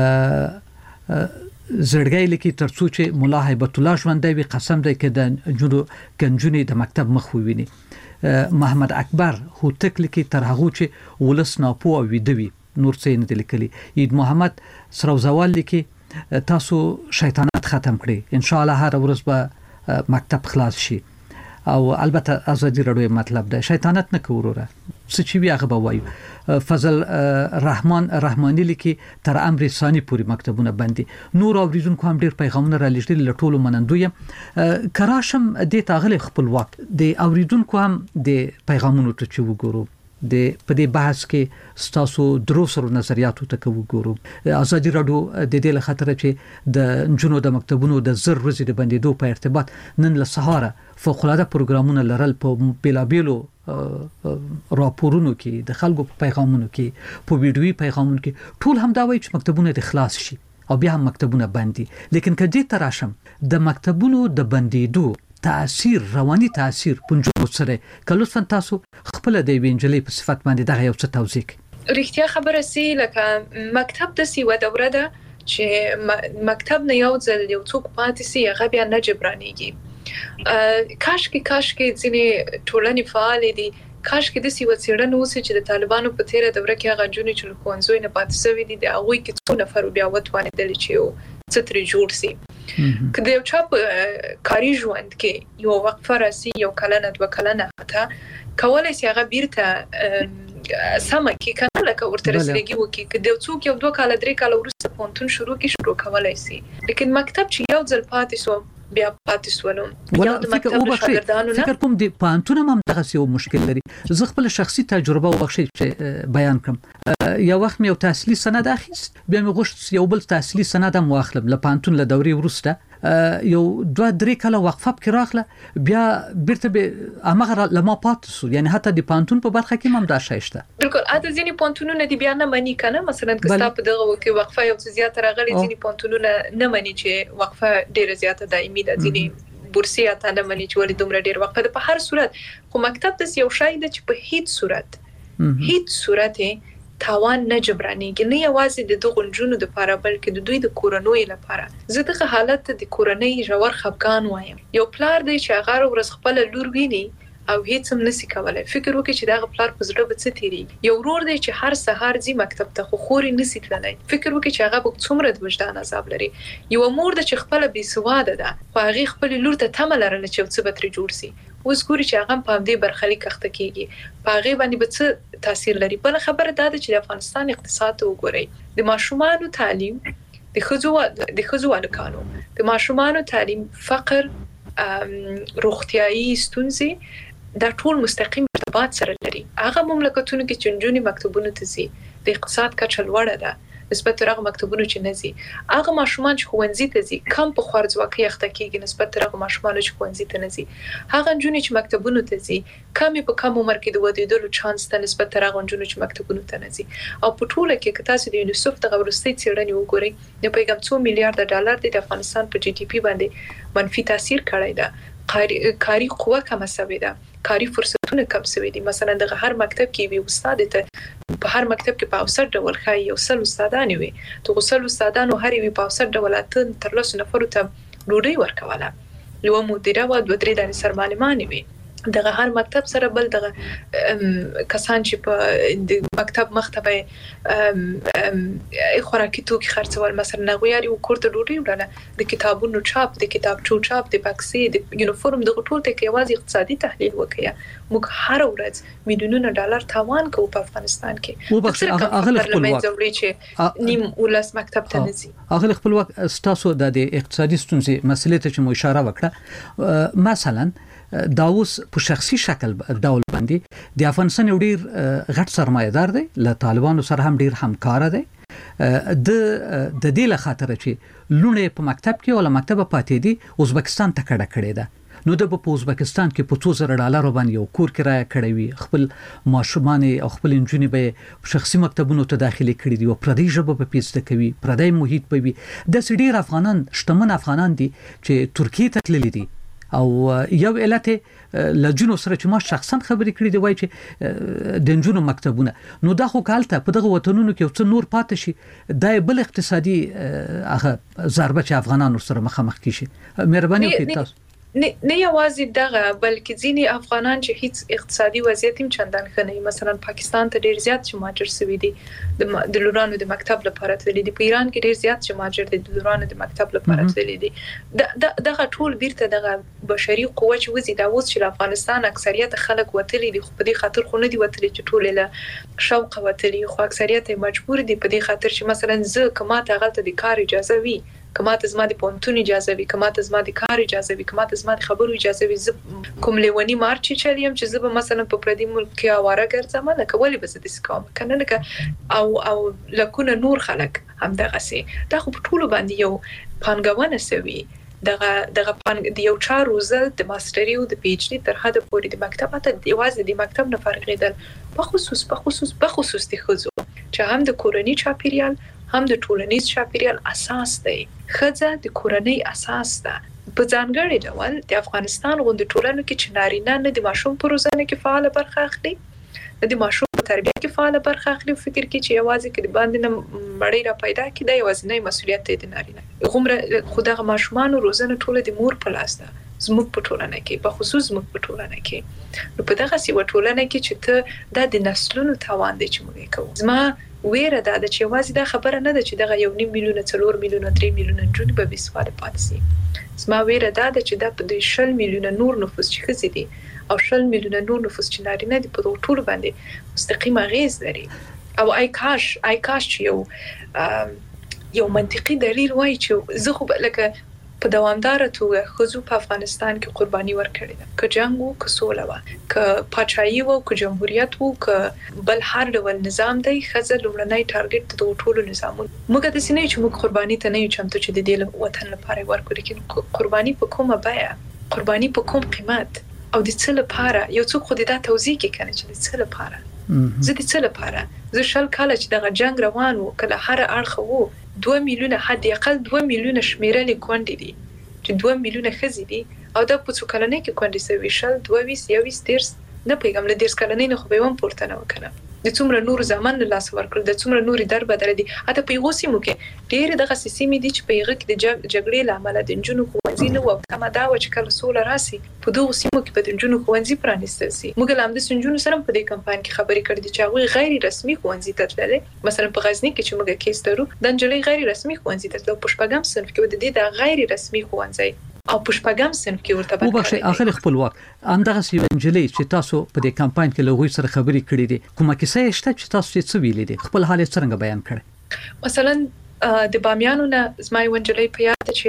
زړګی لیکي ترڅو چې مولا هیبت الله ژوندی وي قسم دی چې د جنونو د مکتب مخ وویني. محمد اکبر هوتک لیکي تر هغه چې ولس ناپوه ویدوي نور څه نه لیکلي. عید محمد سروزوال لیکي تاسو شیطانت ختم کړئ، ان شاء الله هر ورځ به مکتب خلاص شي. او البته ازادي رادیو مطلب ده شیطانت نه کوروره څه چې وی هغه به وایو. فضل رحمان رحمانی لیکي تر امر ثانی پوری مکتبونه بندي. نور اوریدونکو هم ډیر پیغامونه را لېږلي لټولو منندوی کراشم د تاغله خپلواک د اوریدونکو هم د پیغامونو ته چې وګورو د په دې بحث کې ستاسو دروسرو نظریاتو ته وګورو. ازادي رادیو د دې له خاطر چې د نجونو د مکتبونو د زر ورځې د بندیدو په ارتباط نن له سهاره فوق العاده پروګرامونه لرل په بیلابیلو راپورونو کې د خلکو په پیغامونو کې په ویډیوي پیغامونو کې ټول هم دا وایي چې مکتبونه د خلاص شي او بیا هم مکتبونه بندي. لیکن کدی تراشم د مکتبونو د بندیدو تاثیر رواني تاثیر پنځو سره کله څنګه تاسو خپل د وینجلې په صفت باندې دغه یو څه توضیح رښتیا خبره سي لکه مکتب د سی و دوره ده چې مکتب نه یو ځل یو څوک پاتې سي هغه بیا نه جبرانيږي. کاش کې ځینې ټولنې فعال دي، کاش کې د سی و څېړنه وسي چې د طالبانو په تیره دوره کې هغه جونې چې ښوونځي نه پاتې شوي دي د هغوی کې څو نفر بیا وتوانېدل چې ستري جوړ سي کله یو چا کاری ژوند کې یو وقفه راسي یو کلنه دوه کلنه حتی کولای شي هغه بیرته سم کې کنه لکه ورته رسیدګي وکي کله یو څوک یو 2 کال 3 کال وروسته پونتون شروع کولای شي لیکن مکتب چې یو ځل پاتې سو بیا پاتې سولم یو د مکتب شاګردانو فکر کوم د پانتون هم دغه یو مشکل لري زه خپل شخصي تجربه وبخښي چې بیان کوم یو وخت مې یو تحصیلي سند اخیست بیا مې غوښت یو بل تحصیلي سند هم واخلم له پانتون له دورې وروسته یو 2-3 کاله وقفه کې راغله بیا بیرته به امغه لما پاتسو یعنی حتی د پانتون په برخه کې هم دا شایسته بالکل اته ځینی پانتونونه دی بیا نه منی کنه مثلا کستا په دغه کې وقفه یو زیاته راغلي ځینی پانتونونه نه منی چې وقفه ډیره زیاته دایمي ده ځینی بورسي اته نه منی چې ولې دومره ډیر وقفه ده په هر صورت خو مکتب د یو شای ده چې په هیڅ صورت تاوان نه جبرانېږي نه یوازې د دغه جنونو د لپاره بلکې د دوی د کورنوي لپاره زه دغه حالت د کورنۍ ژور خفقان وایم یو پلار دی چې هغه ورځ خپل لور ویني او هیڅ هم نسی کولای فکر وکړي چې دغه پلار په زړه به څه تیری یو ورور دی چې هر سهار ځي مکتب ته خو خوري نسی تللی فکر وکړي چې هغه به څومره د وجدان عذاب لري یو مور د چې خپل بي سواده ده خو هغه خپل لور ته تمه لرله چې څه به تر جوړ سي اوس ګوري چې هغه په دې برخلیک اخته کیږي په هغه باندې به څه تاثیر لري بل خبره ده چې د افغانستان اقتصاد وګورئ د ماشومانو تعلیم د خزو الکانو د ماشومانو تعلیم فقر روغتيایي ستونزې دا ټول مستقیم ارتباط سره لري هغه مملکتونو کې چې جنونی مکتبونو ته ځي د اقتصاد کچه لوړه ده نسبت تر هغه مکتبونو چې نزي هغه ماشومان چې ښوونځي ته ځي کم په خوارځواکۍ اخته کیږي نسبت تر هغه ماشومان چې ښوونځي ته نزي هغه جنونی چې مکتبونو ته ځي کم په کم عمر کې د ودیدلو چانس ته نسبت تر هغه جنونی چې مکتبونو ته نزي او په ټوله کې که تاسو د یونیسف د غوړستۍ څېړنې وګورئ نو پیغام 2 میلیارډ ډالر د افغانستان په جی ډي پی باندې منفي تاثیر کړی ده کاری قوه کم شوې ده کاری فرصتونه کم شوي دي مثلا د هر مکتب کې وي استاد ته په هر مکتب کې په اوسط ډول خای یو سل استادان وي ته غوسل استادانو هر وی په اوسط ډول تر لس نفر ته ډوډۍ ورکواله یو مدیره و 2-3 دانې سرمعلمان وي دغه هر مکتب سره بل دغه کسان چې په د مکتب مختبه خوراکي توکي خرڅول مثلا نغویاري او کوړه ډوډۍ وړاله د کتابونو چاپ د کتابچو چاپ د بکسې د یونیفورم د ټول ته کې یوازې اقتصادي تحلیل وکړي موږ هر ورځ میلیونونه ډالر تاوان کوو په افغانستان کې اغه خپل وخت چې نیم ولس مکتب ته نزي اغه خپل وخت تاسو د اقتصادي ستونزې مسلې ته چې مو اشاره وکړه مثلا دا اوس په شخصي شکل ډول باندې د افغانستان یو ډیر غټ سرمایدار دی له طالبانو سره هم ډیر همکار دی د دې له خاطر چې لونه په مکتب کې ولا مکتب پاتې دي ازبکستان ته کړه ده نو د په ازبکستان کې په $2000 باندې یو کور کرایه کړی وي خپل ماشومان او خپل انجونی به شخصي مکتبونو ته داخلي کړي دي او پردي ژبه په پیسته کوي پردي محیط په وي د سړي افغانان شتمن افغانان دي چې ترکیه ته تللي دي او یو علت لجنو سره چې ما شخصا خبرې کړې دی وای چې د جنونو مکتبونه نو دا خو کالته په دغه وطنونو کې څو نور پاتې شي دا بل اقتصادي هغه ضربه چې افغانانو سره مخامخ کیشي مهرباني وکړئ تاسو نه یوازې دغه بلکې ځینی افغانان چې هیڅ اقتصادي وضعیت هم چندان ښه نه مثلا پاکستان ته ډیر زیات مهاجر شوي دي د لورانو د مکتب لپاره تللي دي په ایران کې ډیر زیات مهاجر دي د لورانو د مکتب لپاره تللي دي دغه ټول بیرته دغه بشري قوه چې وزي دا اوس چې افغانستان اکثریت خلک وتلي دي خو په دې خاطر خو نه دي وتلي چې ټول له شوق وتلي خو اکثریت مجبور دي په دې خاطر چې مثلا زه کماته غلطه د کار اجازه وي کماته زما د پونتون اجازه وي کماته زما د کار اجازه وي کماته زما د خبرو اجازه وي کوم لیونی مارچ چلیم چې زه مثلا په پردي ملک کې اواره ګرځم نه کولې بس د سکام کنه نه او لکونه نور خلک هم دغه سي دا خو په ټولو باندې یو پانګونه سوي دغه یو 4 روزه د ماستری او د پی ایچ ډی تر حد پورې د مکتب ته یوازې د مکتب نه فارغېدل په خصوص د خزو چې هم د کورنۍ چاپیریال هم د ټولنیز چاپیریال اساس دی خزه د کورنۍ اساس ده په ځانګړي ډول د افغانستان غوندې ټولنو کې چې نارینه نه د ماشوم په روزنه کې فعال برخه اخلي د ماشوم په تربیه کې فعال برخه اخلي فکر کې چې یوازې کې د باندې نه مړی را پیدا کړي د یوازې مسؤلیت دی د نارینه غومره خدای ماشومان روزنه ټول د مور په لاس ده زموږ په ټولنه کې په خصوص زموږ په ټولنه کې نو په دغه سی و ټولنه کې چې ته د نسلونو تاوان دي چې موږ کوو زما ویره ده چې یوازې دا خبره نه ده چې دغه 1.5 میلیونه 4 میلیونه 3 میلیونه جون به بسواده پاتې شي. زما ویره ده چې دا په 10 میلیونه نور نفوس چې خزي دي او 10 میلیونه نور نفوس چې نارینه دي په ټول باندې مستقیم اغیز لري. او آی کاش چې یو منطقي دلیل وای چې زه خو لکه په دوامدار توګه خزو په افغانستان کې قرباني ورکړې ده، که جنگ وو که سوله وه، که پاچاهي وو که جمهوریت وو که بل هر ډول نظام دی، ښځه لومړنی ټارګټ د ټولو نظامونو. موږ داسې نه یو چې موږ قرباني ته نه یو چمتو چې د دې وطن لپاره ورکړو، لیکن قرباني په کومه بیه، قرباني په کوم قیمت او د څه لپاره. یو څوک خو دې دا توضیح کوي کنه چې د څه لپاره. زه د څه لپاره زه شل کاله چې دغه جنگ روان وو کله هر اړخ وو 2 میلیونه حد اقل 2 میلیونه شمیرلې کونډې دي چې 2 میلیونه ښځې دي او دا په څو کلنۍ کې کونډې سوي شل 22 21 30 نه پیغام له 30 کلنۍ نه خو به هم پورته نه وکنه د څومره نور زمان له لاس ورکړل د څومره نور در بدل دي. اته په یوسیمو کې ډېر دغه سیمې دي چې په یغه کې د جګړې لامل د جنونو خوځې نه و کما دا و چې کله سول راسي په دوه سیمو کې په جنونو خوځې پرانیستل سي. موږ لام د سنجونو سره په دې کمپاین کې خبرې کړې چې هغه غیر رسمي خوځې تتلل. مثلا په غزنی کې چې موږ کیس درو د انجلۍ غیر رسمي خوځې تتلل په شپږم صنف کې د دې د غیر رسمي خوځې او پښپګم سم کې ورته په بخښه اخر خپلواک همدغه سیونجلې چې تاسو په دې کمپاین کې لوی سره خبرې کړې دي کومه کیسه شته چې تاسو څه ویلې دي خپل حالت څنګه بیان کړئ؟ مثلا د بامیانو نه زما ونجلې په یاد چې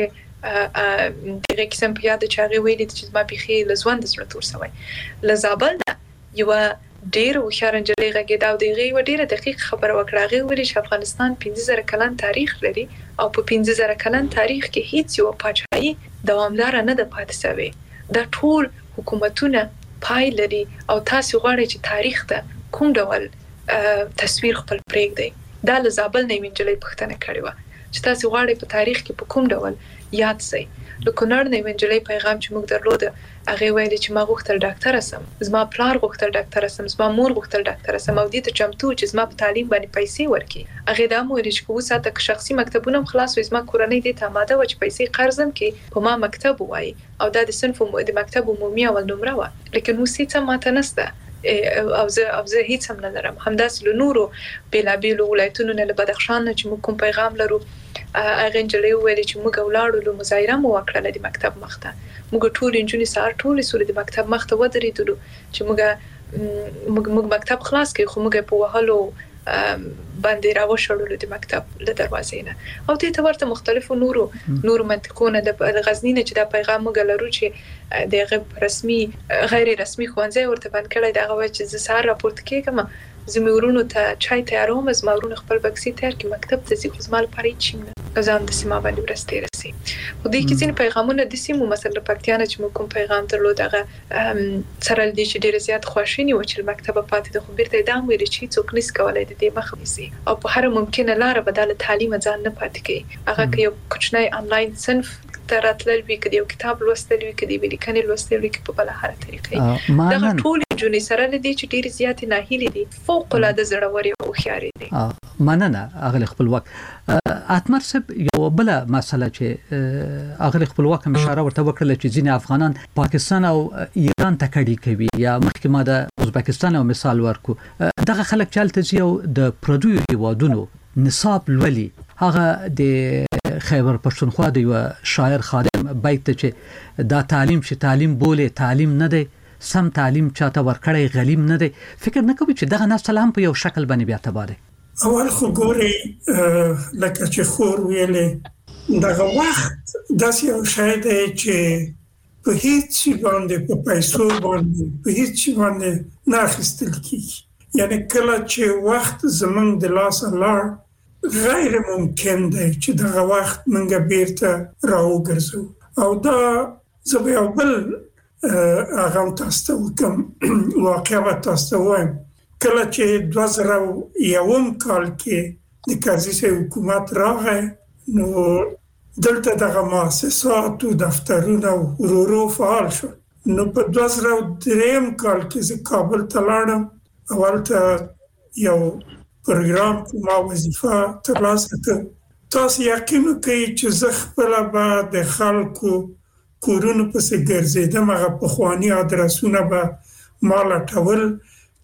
دغه کیسه په یاد چې هغه ویلې چې زما بيخي لزوند سره تور سوی لزابل یو ډیر وشارنجلې غږی دا دغه و ډیره دقیق خبره وکړه. هغه ویلي چې افغانستان 15000 کلن تاریخ لري او په 15000 کلن تاریخ کې هیڅ یو پاچاهي دوامدار نه ده پاتې شوی. دا ټول حکومتونه پای لري او تاسو غواړئ چې تاریخ ته کوم ډول تصویر خپل پرېږدئ. دا لزابل نه وینجلې پښتنه کړې و چې تاسو غواړئ په تاریخ کې په کوم ډول یاد شئ. له کونړ نه وینجلې پیغام چې موږ درلود هغه ویلي چې ما غوښتل ډاکټر اسم، زما پلار غوښتل ډاکټر اسم، زما مور غوښتل ډاکټر اسم او دې ته چمتو چې زما په تعلیم باندې پیسې ورکړي. هغه دا مو ویل چې کومه ساته شخصي مکتبونه خلاص وي زما کورنۍ دې ته آماده و چې پیسې قرضم کې په ما مکتب وای او دا د صنف د مکتب عمومي اول نمره و، لیکن وسې څه ماته نسته او زه هیڅ هم نه لرم. همداس له نورو بلابیلو ولایتونو نه له بدخشان نه چې موږ کوم پیغام لرو هغه انجلې ویل چې موږ ولاړو له مظاهره مو وکړه د مکتب مخته. موږ ټول انجونې سار ټول سوري د مکتب مخته ودرېدلو چې موږ مکتب خلاص کړو خو موږ په وهلو باندې راوښړل د مکتب له دروازې نه او دې ته ورته مختلفو نورو منطقونه د غزنی نه چې دا پیغام موږ لرو چې د رسمي غیر رسمي خوانځي ورته باندې کړی دا غوښ چې زه سار راپورت کېږم زمورونو ته چای تیاروم از مورونو خپل بکسي تیار کې مکتب ته ځي خو زما لپاره هیڅ نه ځان د سیمه باندې ورسته رسي. خو دې کې ځین پیغامونه د سیمو مثلا پکتیا نه چې کوم پیغام درلود هغه سره دې چې ډیر زیات خوشینی و چې مکتب پاتې د خو بیرته دام ویل چې څوک نس کولای دې مخ وسی او په هر ممکنه لار بدل تعلیم ځان نه پاتې کی. هغه کې یو کوچنی انلاین صنف تراتل وی کدی یو کتاب لوستل وی کدی ولیکنه لوستل وی په بل هر طریقې دا ټول جونې سره دې چې ډیر زیات نه هیلې دي فوق العاده زړوري او خياري دي. مننه اغلی خپلواک. اتمر صاحب یو بل مسله چې اغلی خپلواک اشاره ورته وکړه چې ځینې افغانان پاکستان او ایران ته کډي کوي یا مخکې ما د ازبکستان او مثال ورکو دغه خلک چالت زی او د پردوی هیوادونو نصاب لولي هغه د خیبر پښتونخوا د یو شاعر خادم بیت چې دا تعلیم چې تعلیم بوله تعلیم نه دی سم تعلیم چاته ورکړی غلیم نه دی فکر نه کوي چې دغه نسل هم په یو شکل باندې بیا تباده. اول خو ګوري لکه چې خور ویلې دغه وخت داسې یو شی دی چې په هیڅ باندې په پیسو باندې په هیڅ باندې نه اخیستل کیږي. یعنی کله چې وخت زمونږ د لاس لار غیر ممکن دی چې دغه وخت منګه بیرته راوګرځو او دا زه یو بل هغه تاسو کوم واقعا تاسو وایم کله چې 2001 کال کې د کرزي حکومت راغی نو دلته دغه مؤسسات او دفترونه ورو فعال شو. نو په 2003 کال کې زه کابل ته لاړم اولته یو پروګرام ما وظیفه ترلاسه کړ. تاسو یقین کوئ چې زه خپل به د خلکو کورونو پسې ګرځېدم هغه پخواني ادرسونه به ما لټول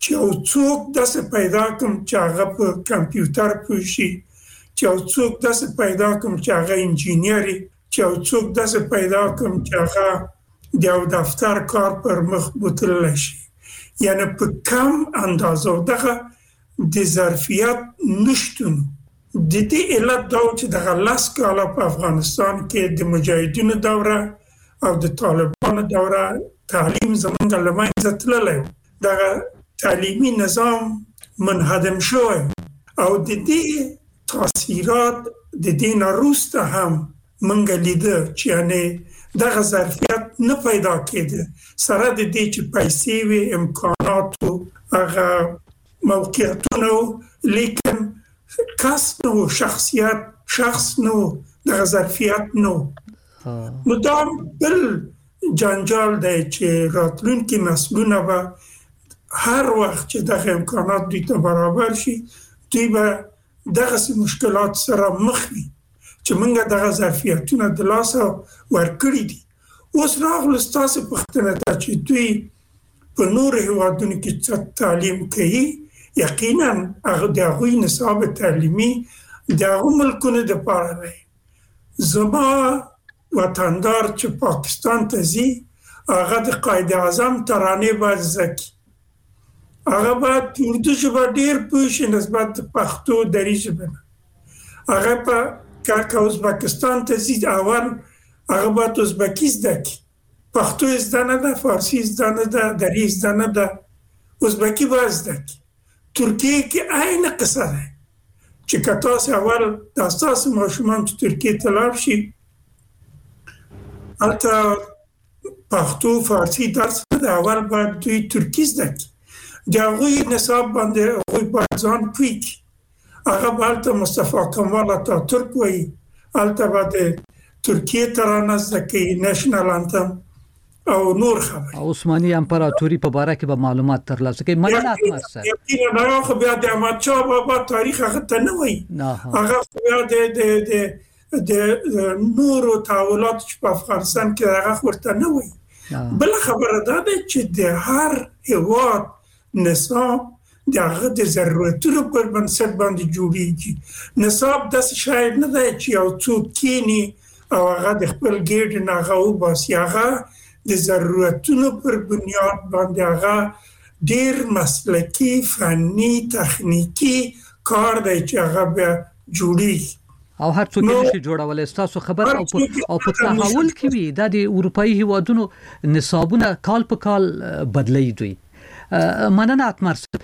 چې یو څوک داسې پیدا کوم چې هغه په کمپیوټر پوه شي، چې یو څوک داسې پیدا کوم چې هغه انجینری، چې یو څوک داسې پیدا کوم چې هغه د یو دفتر کار پر مخ بوتللی شي. یعنی په کم اندازه دغه د ظرفیت نشتون د دې علت دا چې دغه 10 کاله په افغانستان کې د مجاهدینو دوره او د طالبانو دوره تعلیم زمونږ له منځه تللی و. دغه تعلیمي نظام منهدم شوی او د دې تاثیرات د دې نه وروسته هم موږ لیده چې یعنی دغه ظرفیت نه پیدا کېده سره د دې چې پیسې وي، امکانات او هغه موقعیتونه، لیکن کس نو، شخص نو، دغه ظرفیت نو. نو دا بل جنجال دی چې راتلونکي نسلونه به هر وخت چې دغه امکانات دوی ته برابر شي دوی به دغه مشکلات سره مخ وي چې موږ دغه ظرفیتونه د لاسه ورکړي دي. اوس راغلو ستاسو پوښتنه ته چې دوی په نورو هېوادونو کې څه تعلیم کوي. یقینا هغه د هغوی نصاب تعلیمي د هغو ملکونو دپاره دی. زما وطندار چې پاکستان ته ځي هغه د قائد اعظم ترانې باید زده کړي، هغه باید اردو ژبه ډېر پوه شي نسبت د پښتو دري ژبه نه. هغه په که ازبکستان ته ځي اول هغه باید ازبکي زده کړي، پښتو یې زده نه ده، فارسي یې زده نه ده، دري یې زده نه ده، ازبکي باید زده کړي. ترکیه کې عین قصه ده چې که تاسو اول د ستاسو ماشومان چې ترکیې ته لاړ شي هلته پښتو فارسي درس نه ده، اول باید دوی ترکي زده کړي. د هغوی نصاب باندې هغوی باید ځان پوه کړي. هغه به هلته مصطفی کمال اتاتورک وایي، هلته به د ترکیې ترانه زده کوي، نیشنل انتم او نور خبرې. عثماني امپراتوري په باره کې به معلومات ترلاسه کوي. مننه احمد صاحب. یقینا خو بیا د احمدشاه بابا تاریخ هغه ته نه وایي، هغه بیا د نورو تحولات چې په افغانستان کې هغه ورته نه وایي. بل خبره دا ده چې د هر هېواد نصاب د هغه د ضرورتونو پر بنسټ باندې جوړیږي. نصاب داسې شی نه دی چې یو څوک کینی او هغه د خپل ګېډ نه هغه وباسي، هغه د ضرورتونو پر بنیاد باندې هغه ډېر مسلکي، فني، تخنیکي کار دی چې هغه بیا جوړیږي او هر څوک یې شي جوړولای. تاسو خبر او په تحول کې وي د اروپאי هیوادونو نصابونه کال په کال بدلی دوی. مننه اتمر صاحب.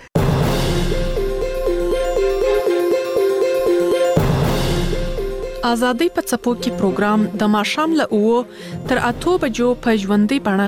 آزادۍ په څپو کې پروګرام د ماښام له 9 تر 8 بجو په ژوندۍ بڼه.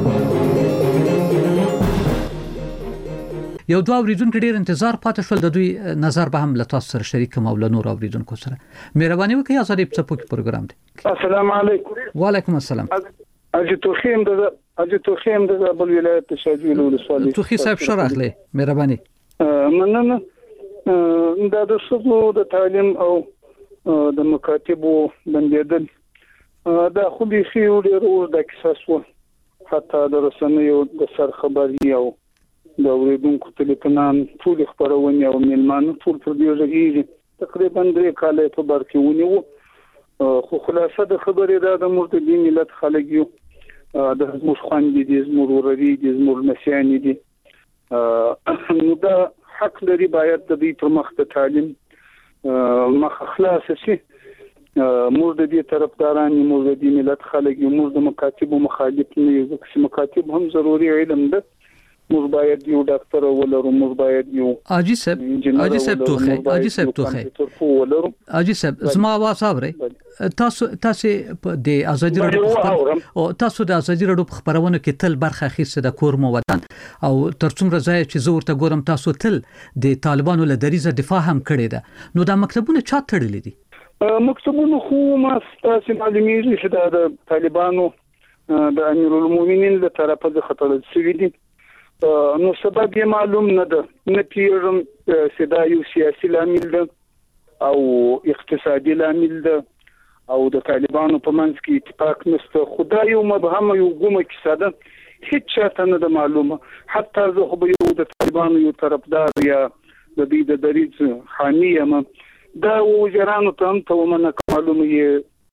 یو دوه اوریدونکو ډیر انتظار پاتې شول، د دوی نظر به هم له تاسو سره شریکم او له نور اوریدونکو سره. مهرباني وکړئ، آزادۍ په څپو کې پروګرام دی. السلام علیکم. وعلیکم السلام. اجي توخیم د بل ولایت شاجویل ولسوالۍ. توخی صاحب شراخله مهرباني. مننه. دا د څو د تعلیم او د مکاتبو بندیدل دا خو به خيو ډیر او د کیسه سو حتی د رسنیو د سر خبري او د اوریدونکو ټلیفونان ټول خبرونه او میلمانو ټول پر دې ځای تقریبا 3 کاله په بر کې ونیو. خو خلاصه د خبرې دا د مرتدی ملت خلک یو د زموږ خوندې دي، زموږ وروري دي، زموږ نسیانې دي. نو دا حق لري باید د دې پر مخ ته تعلیم مخ خلاص شي. موږ د دې طرفداران یو، موږ د دې ملت خلک یو، موږ د مکاتبو مخالف نه یو، ځکه چې مکاتب هم ضروري علم ده. موږ باید یو ډاکټر ولرو، موږ باید یو حاجی صاحب توخی حاجی صاحب زما आवाज اوري. تاسو د ازادي رادیو او تاسو د ازادي رادیو په خبرونه کې تل برخه اخیسته د کور مو وطن او ترڅومره ځای چې زه ورته ګورم تاسو تل د طالبانو له دریزه دفاع هم کړی ده. نو دا مکتبونه چا تړلې دي؟ مکتبونه خو ما تاسو معلومیږي چې د طالبانو د امیر المؤمنین له طرفه د خطر شوی دي. نو سبب یې معلوم نه ده، نه پیژم چې دا یو سیاسي لامل ده او اقتصادي لامل ده او د طالبانو په منځ کې اتفاق نشته. خدای یو مبهم یو ګومه کیسه ده هیڅ چاته نه معلومه. حتی زه خو به یو د طالبانو یو طرفدار یا د دې د دریځ حامی یم، دا وزیرانو ته هم ته ومنه معلومه یې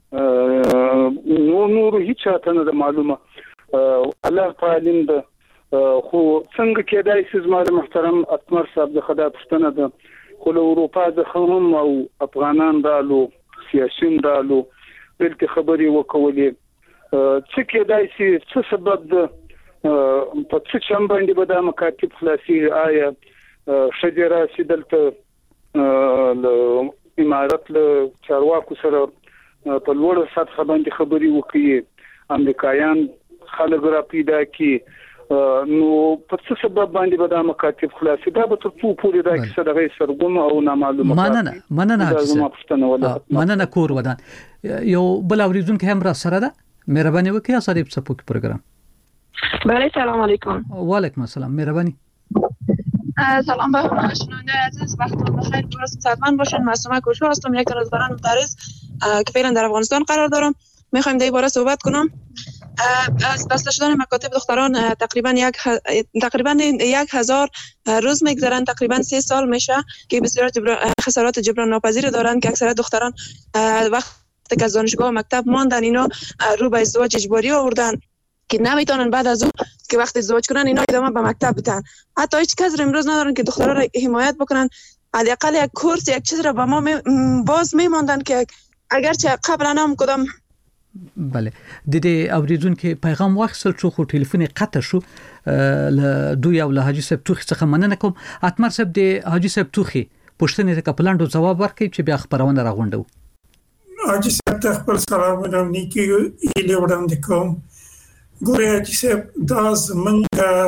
نور هیڅ چاته نه معلومه. الله تعالی د خو څنګه کېدای شي زما محترم اتمر صاحب د خدای پښتنه ده، خو له اروپا څخه هم او افغانان رالو سیاسيون رالو بلکې خبرې وکولې څه کېدای شي څه سبب ده په څه چم باندې به دا مکاتب خلاصي آیا شجره سي دلته امارات له چارواکو سره په لوړ سطح باندې خبرې وکړي، امریکایان خلک را پیدا کی نو په څه سبب باندې به دا مکاتب خلاصي دا به تر څو پورې دا کیسه دغه سرګم او نامعلومه مننه کور ودان یو بل اوریدونکو هم را سره ده مهرباني وکړئ سره په سپوک پروګرام. بله سلام علیکم. و علیکم السلام. مهربانی. سلام به شنونده عزیز، وقتتون بخیر، درست صحتمند باشین. معصومه کوشو هستم، یک از بران مدرس که فعلا در افغانستان قرار دارم. میخوایم در باره صحبت کنم. از بسته شدن مکاتب دختران تقریبا 1000 روز میگذرن، تقریبا 3 سال میشه که بسیار خسارات جبران ناپذیر دارن که اکثر دختران وقتی که از دانشگاه و مکتب ماندن اینا رو به ازدواج اجباری آوردن که نمیتونن بعد از اون که وقتی ازدواج کنن اینا ادامه به مکتب بدن. حتی هیچ کس امروز ندارن که دخترها را حمایت بکنن، حداقل یک کورس یک چیز را به ما باز میماندن که اگرچه قبلا هم کدام. بله د دې اوریدونکو پیغام واخیستل شو خو ټلیفون قطع شو له دوی او له حاجی صاحب توخي څخه مننه کوم. اتمر صاحب د حاجی صاحب توخي پښتنې ته کپلاندو جواب ورکړي چې بیا خبرونه راغونډو. حاجی صاحب ته خپل سلامونه نیکی ایله وړاندې کوم. ګورې حاجی صاحب دا زمونږ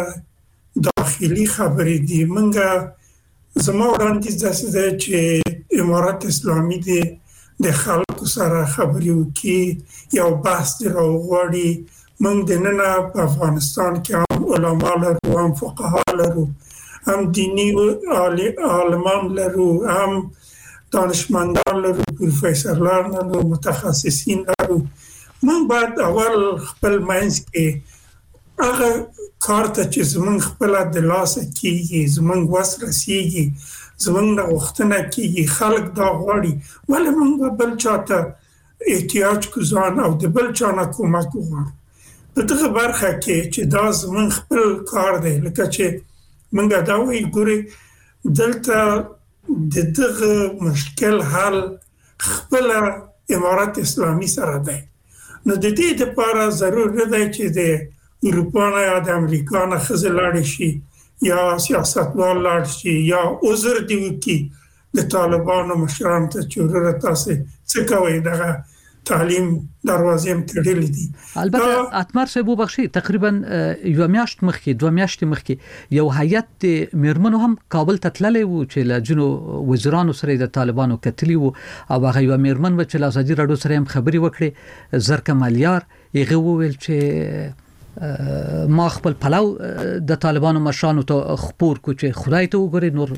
داخلي خبرې دي، مونږ زما وړاندې داسې ده چې امارات اسلامي دي د خلکو سره خبرې وکړي، یو بحث دی راوغواړي. موږ د نن په افغانستان کې هم علما لرو، هم فقها لرو، هم دینی عالمان لرو، هم دانشمندان لرو، پروفیسوران لرو، متخصصین لرو. موږ باید اول خپل منځ کې هغه کار ته چې زموږ خپل د لاسه کېږي، زموږ وس رسیږي، زمونږ غوښتنه کېږي، خلک دا غواړي، ولې موږ بل چاته احتیاج کوزان او د بل چا نه کومک وغواړو. په دغه برخه کې چې دا زمونږ خپل کار دی، لکه چې موږ دا وایي ګورې دلته د دغه مشکل حل خپل امارات اسلامي سره دی. نو د دې لپاره ضرور دی چې د اروپا نه یا د امریکا نه ښځې لاړې شي یا سیاستوال لاړ شي یا عذر دی وکړي د طالبانو مشرانو ته چې ورته تاسو څه کوئ، دغه تعلیم دروازې هم تړلې دي. البته اتمر صاحب وبخښي تقریبا یو میاشت مخکې 2 میاشتې مخکې یو هیئت د میرمنو هم کابل ته تللی و چې له جنو وزیرانو سره د طالبانو کتلی و او هغه یو میرمن و چې له ازادي راډیو سره هم خبري وکړي، زرکه مالیار یې وویل چې ما خپل پلاو د طالبانو مشرانو ته خبر کو چې خدای ته وګوري نور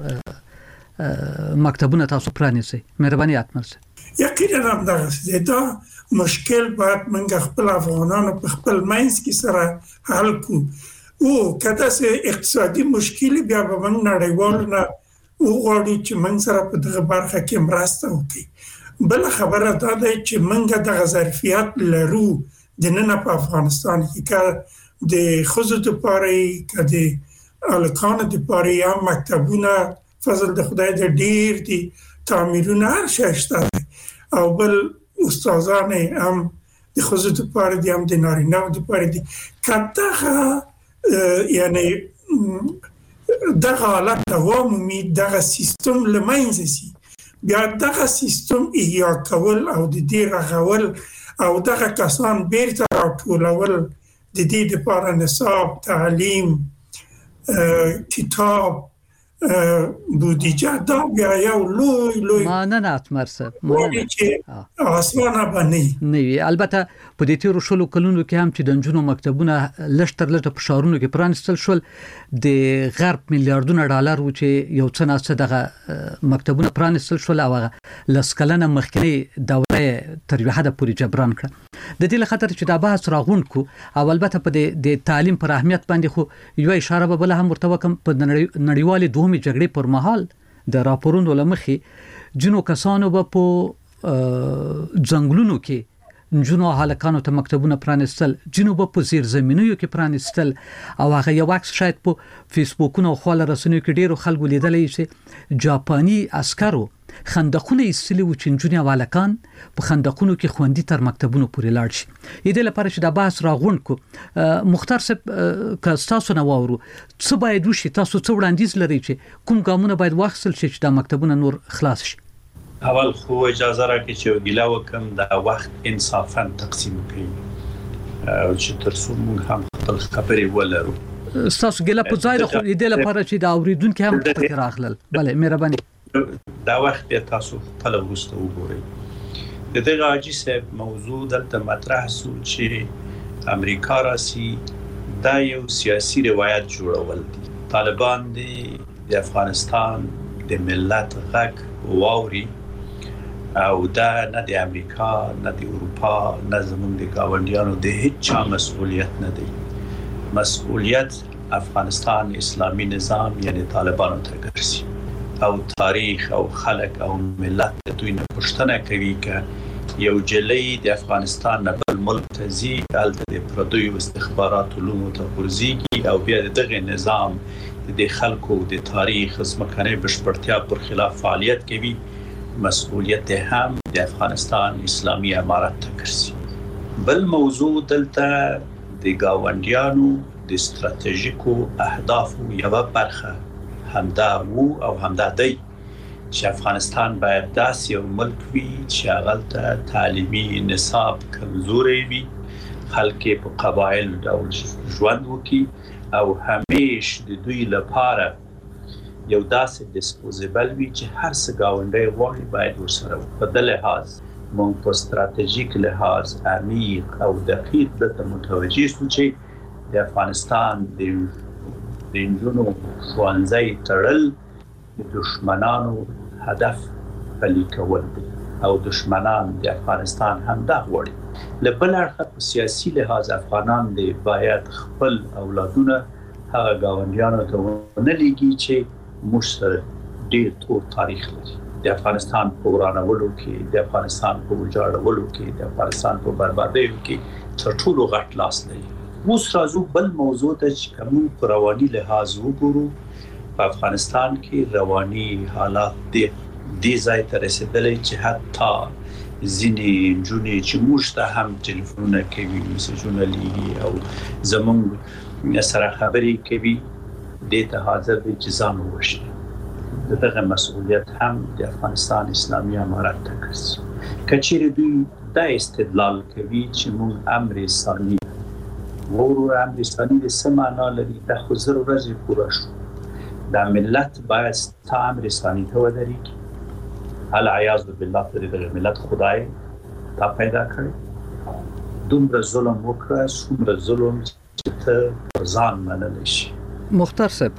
مکتبونه تاسو پرانیسي. مهرباني اتمر صاحب. یقینا هم دا مشکل باید موږ خپل افغانانو په خپل منځ کې سره حل کو. او کله چې اقتصادي مشکل بیا به موږ نړیوالو نه وغواړو چې موږ سره په دغه برخه کې مرسته وکړي. بل خبره دا ده چې موږ دغه ظرفیت لرو د نن په افغانستان کې که د ښځو لپاره که د هلکانو لپاره یا مکتبونه فضل د خدای د ډیر دي، تعمیرونه هر شی شته او بل استادان هم د ښځو لپاره دي، هم د نارینه‌و لپاره دي. که دغه یعنی دغه حالت دوام ومومي، دغه سیستم له منځه ځي، بیا دغه سیستم احیا کول او د دې رغول او دغه کسان بیرته راټولول د دې لپاره نصاب، تعلیم، کتاب، بودجه دا بیا یو لوی مننه اتمر صاحب. آسانه باندې نه وي. البته په دې تیرو شلو کلونو کې هم چې د نجونو مکتبونه لشتر لټه په شهرونو کې پرانستل شول، د غرب میلیارډونه ډالر و چې یو څه نه څه دغه مکتبونه پرانستل شول او هغه لسکلنه مخکنی دولت تر یو حد پورې جبران کړ. د دې لخاطر چې دا بحث راغون کو او البته په د تعلیم پر اهمیت باندې خو یو اشاره به بل هم ورته وکم. په نړیوالې دوهمې جګړې پر مهال د راپورونو لمخې جنو کسانو به په ځنګلونو کې جنو هلکانو ته مکتبونه پرانستل، جنوب په زیر زمینیو کې پرانستل، او هغه یو عکس شاید په فیسبوکونو او خواله رسنیو کې ډیرو خلکو لیدلې چې جاپانی عسکرو خندقونه ایستلي و چې جنو هلکان په خندقونو کې خوندي تر مکتبونو پورې لاړ شي. دې لپاره چې دا بحث راغون کو مختار صاحب که تاسو نه واورو څه باید وشي، تاسو څه وړاندیز لرئ چې کوم ګامونه باید واخیستل شي چې دا مکتبونه نور خلاص شي؟ اول خو اجازه راکړئ چې ګیلا وکم دا وخت انصافا تقسیم کړئ او چې تر څو موږ هم خپل خبرې ولرو. تاسو ګیلا په ځای خو دې لپاره چې دا اوریدونکو هم پکې راغلل. بله مهرباني. دا وخت به تاسو خپل وروسته وګورئ. د دغه حاجي صاحب موضوع دلته مطرح شو چې امریکا راسي دا یو سیاسي روایت جوړول دي. طالبان د افغانستان د ملت غږ واوري او دا نه د امریکا نه د اروپا نه زموږ د گاونډیانو د هیڅ چا مسؤلیت نه دی. مسؤلیت افغانستان اسلامی نظام یعنی طالبانو ته ګرځي او تاریخ او خلک او ملت د دوی نه پوښتنه کوي چې یو جلی د افغانستان نه بل ملک ته ځي، هلته د پردیو استخبارات علومو ته ورځي او بیا دغه نظام د خلکو د تاریخ ځمکنۍ بشپړتیا پر خلاف فعالیت کوي. مسؤلیت هم د افغانستان اسلامی امارت ته ګرځي. بل موضوع دلته د گاونډیانو د ستراتیژیکو اهدافو یوه برخه همدا وو او همدا دی چې افغانستان باید داسې یو ملک وي چې هغه تعلیمي نصاب کمزوری وي، خلک په قبایل ډول ژوند وکړي او همیش د دوی لپاره یو داسې ډیسپوزیبل وي چې هر څه گاونډی غواړي باید ورسره په دې لحاظ موږ په ستراتیژیک لحاظ عمیق او دقیق دلته متوجه شو چې د افغانستان د نجونو ښوونځي تړل د دشمنانو هدف پلي کول دي او دشمنان د افغانستان هم دا غواړي. له بل اړخه په سیاسي لحاظ افغانان د باید خپل اولادونه هغه گاونډیانو ته ونه لیږي چې موږ سره ډېر تور تاریخ لري. د افغانستان په ورانولو کې، د افغانستان په ویجاړولو کې، د افغانستان په بربادیو کې تر ټولو غټ لاس لري. اوس راځو بل موضوع ته چې کوم په رواني لحاظ وګورو. په افغانستان کې رواني حالات دې ځای ته رسېدلي چې حتی ځینې نجونې چې موږ ته هم ټلیفونونه کوي، میسجونه لیږي او زموږ سره خبرې کوي، دې ته حاضر دي چې ځان ووژني. دغه مسؤلیت هم د افغانستان اسلامی امارت ته ګرځي. که چیرې دوی دا استدلال کوي چې موږ امر ثانی وورو، امر ثانی د څه معنا لري؟ دا خو زر ورځې پوره شو، دا ملت باید ستا امر ثانی ته ودرېږي. العیاذ بالله د دغه ملت خدای تا پیدا کړی، دومره ظلم وکړه، څومره ظلم چې ته پر ځان منلی شي. مختار صاحب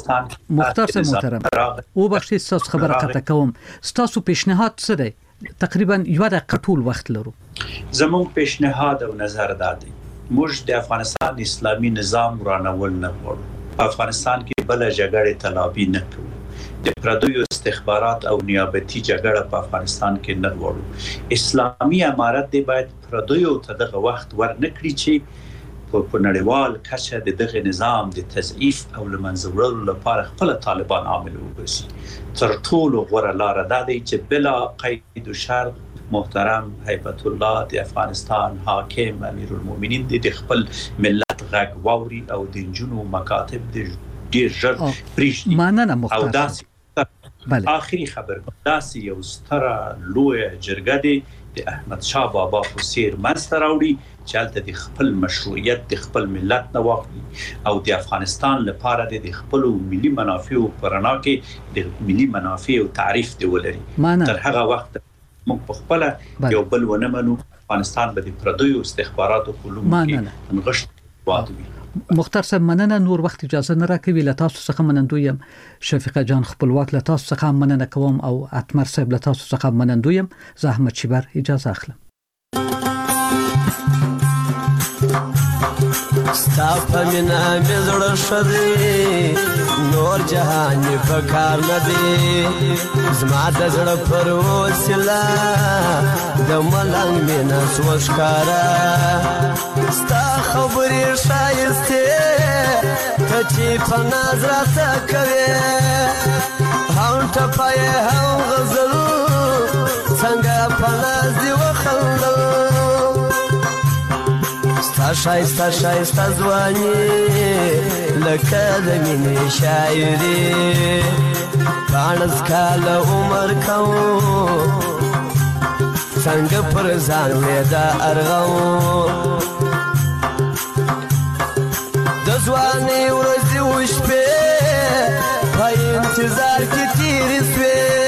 محترم او بخشي تاسو خبره قطع کوم. تاسو پیشنهاد څه دی؟ تقریبا یو دقیقه ټول وخت لرو. زموږ پیشنهاد او نظر دادی موږ د افغانستان اسلامی نظام ورانول نه غواړو. په افغانستان کې بل جګړه طلبي نه کوو. د پردیو استخبارات او نیابتي جګړه په افغانستان کې نه غواړو. اسلامی امارت دی باید پردیو ته دغه وخت ور نه کړی چې په نړیوال کچه دغه نظام د تضعیف او لمنځه وړلو لپاره خپل طالبان عامل وګرځي. تر ټولو غوره لاره دا دی چې بلا قید و شرط محترم هیبت الله د افغانستان حاکم امیر المؤمنین د خپل ملت غږ واوري او د جنو مکاتب د ډیر ژر پریږدي. مننه مختار. او داسې آخري خبر داسې یو ستره لویه جرګه دی د احمد شاه بابا په څیر منځته راوړي چې هلته د خپل مشروعیت د خپل ملت نه واخلي او د افغانستان لپاره د خپلو ملي منافعو په رڼا کې د ملي منافعو تعریف دی ولري. تر هغه وخت موږ په خپله یو بل ونه منو. افغانستان به د پردیو استخباراتو په لومړي کې نغښت وادوي. مختار صاحب مننه، نور وخت اجازه نه راکوي. له تاسو څخه منندویم. شفیقه جان خپلواک له تاسو څخه مننه کوم او اتمر صاحب له تاسو څخه منندویم. زه احمد شیبر اجازه اخلم. ستا په مینا مې زړه ښه دی، نور جهان مې په کار نه دی. زما د زړه پر وسیله د ملنګ مینه سوه ښکاره. ستا خبرې ښایستې ته چې په ناز راته کوې، هم ټپه یې هم غزل څنګه په ناز دې وخندل. ستا ښایسته ښایسته ځواني لکه د مینې شاعري، پاڼس کاله عمر کوم څنګه پر ځان مې دا ارغوم. د ځوانۍ ورځې وشپې په انتظار کې تېرې سوې،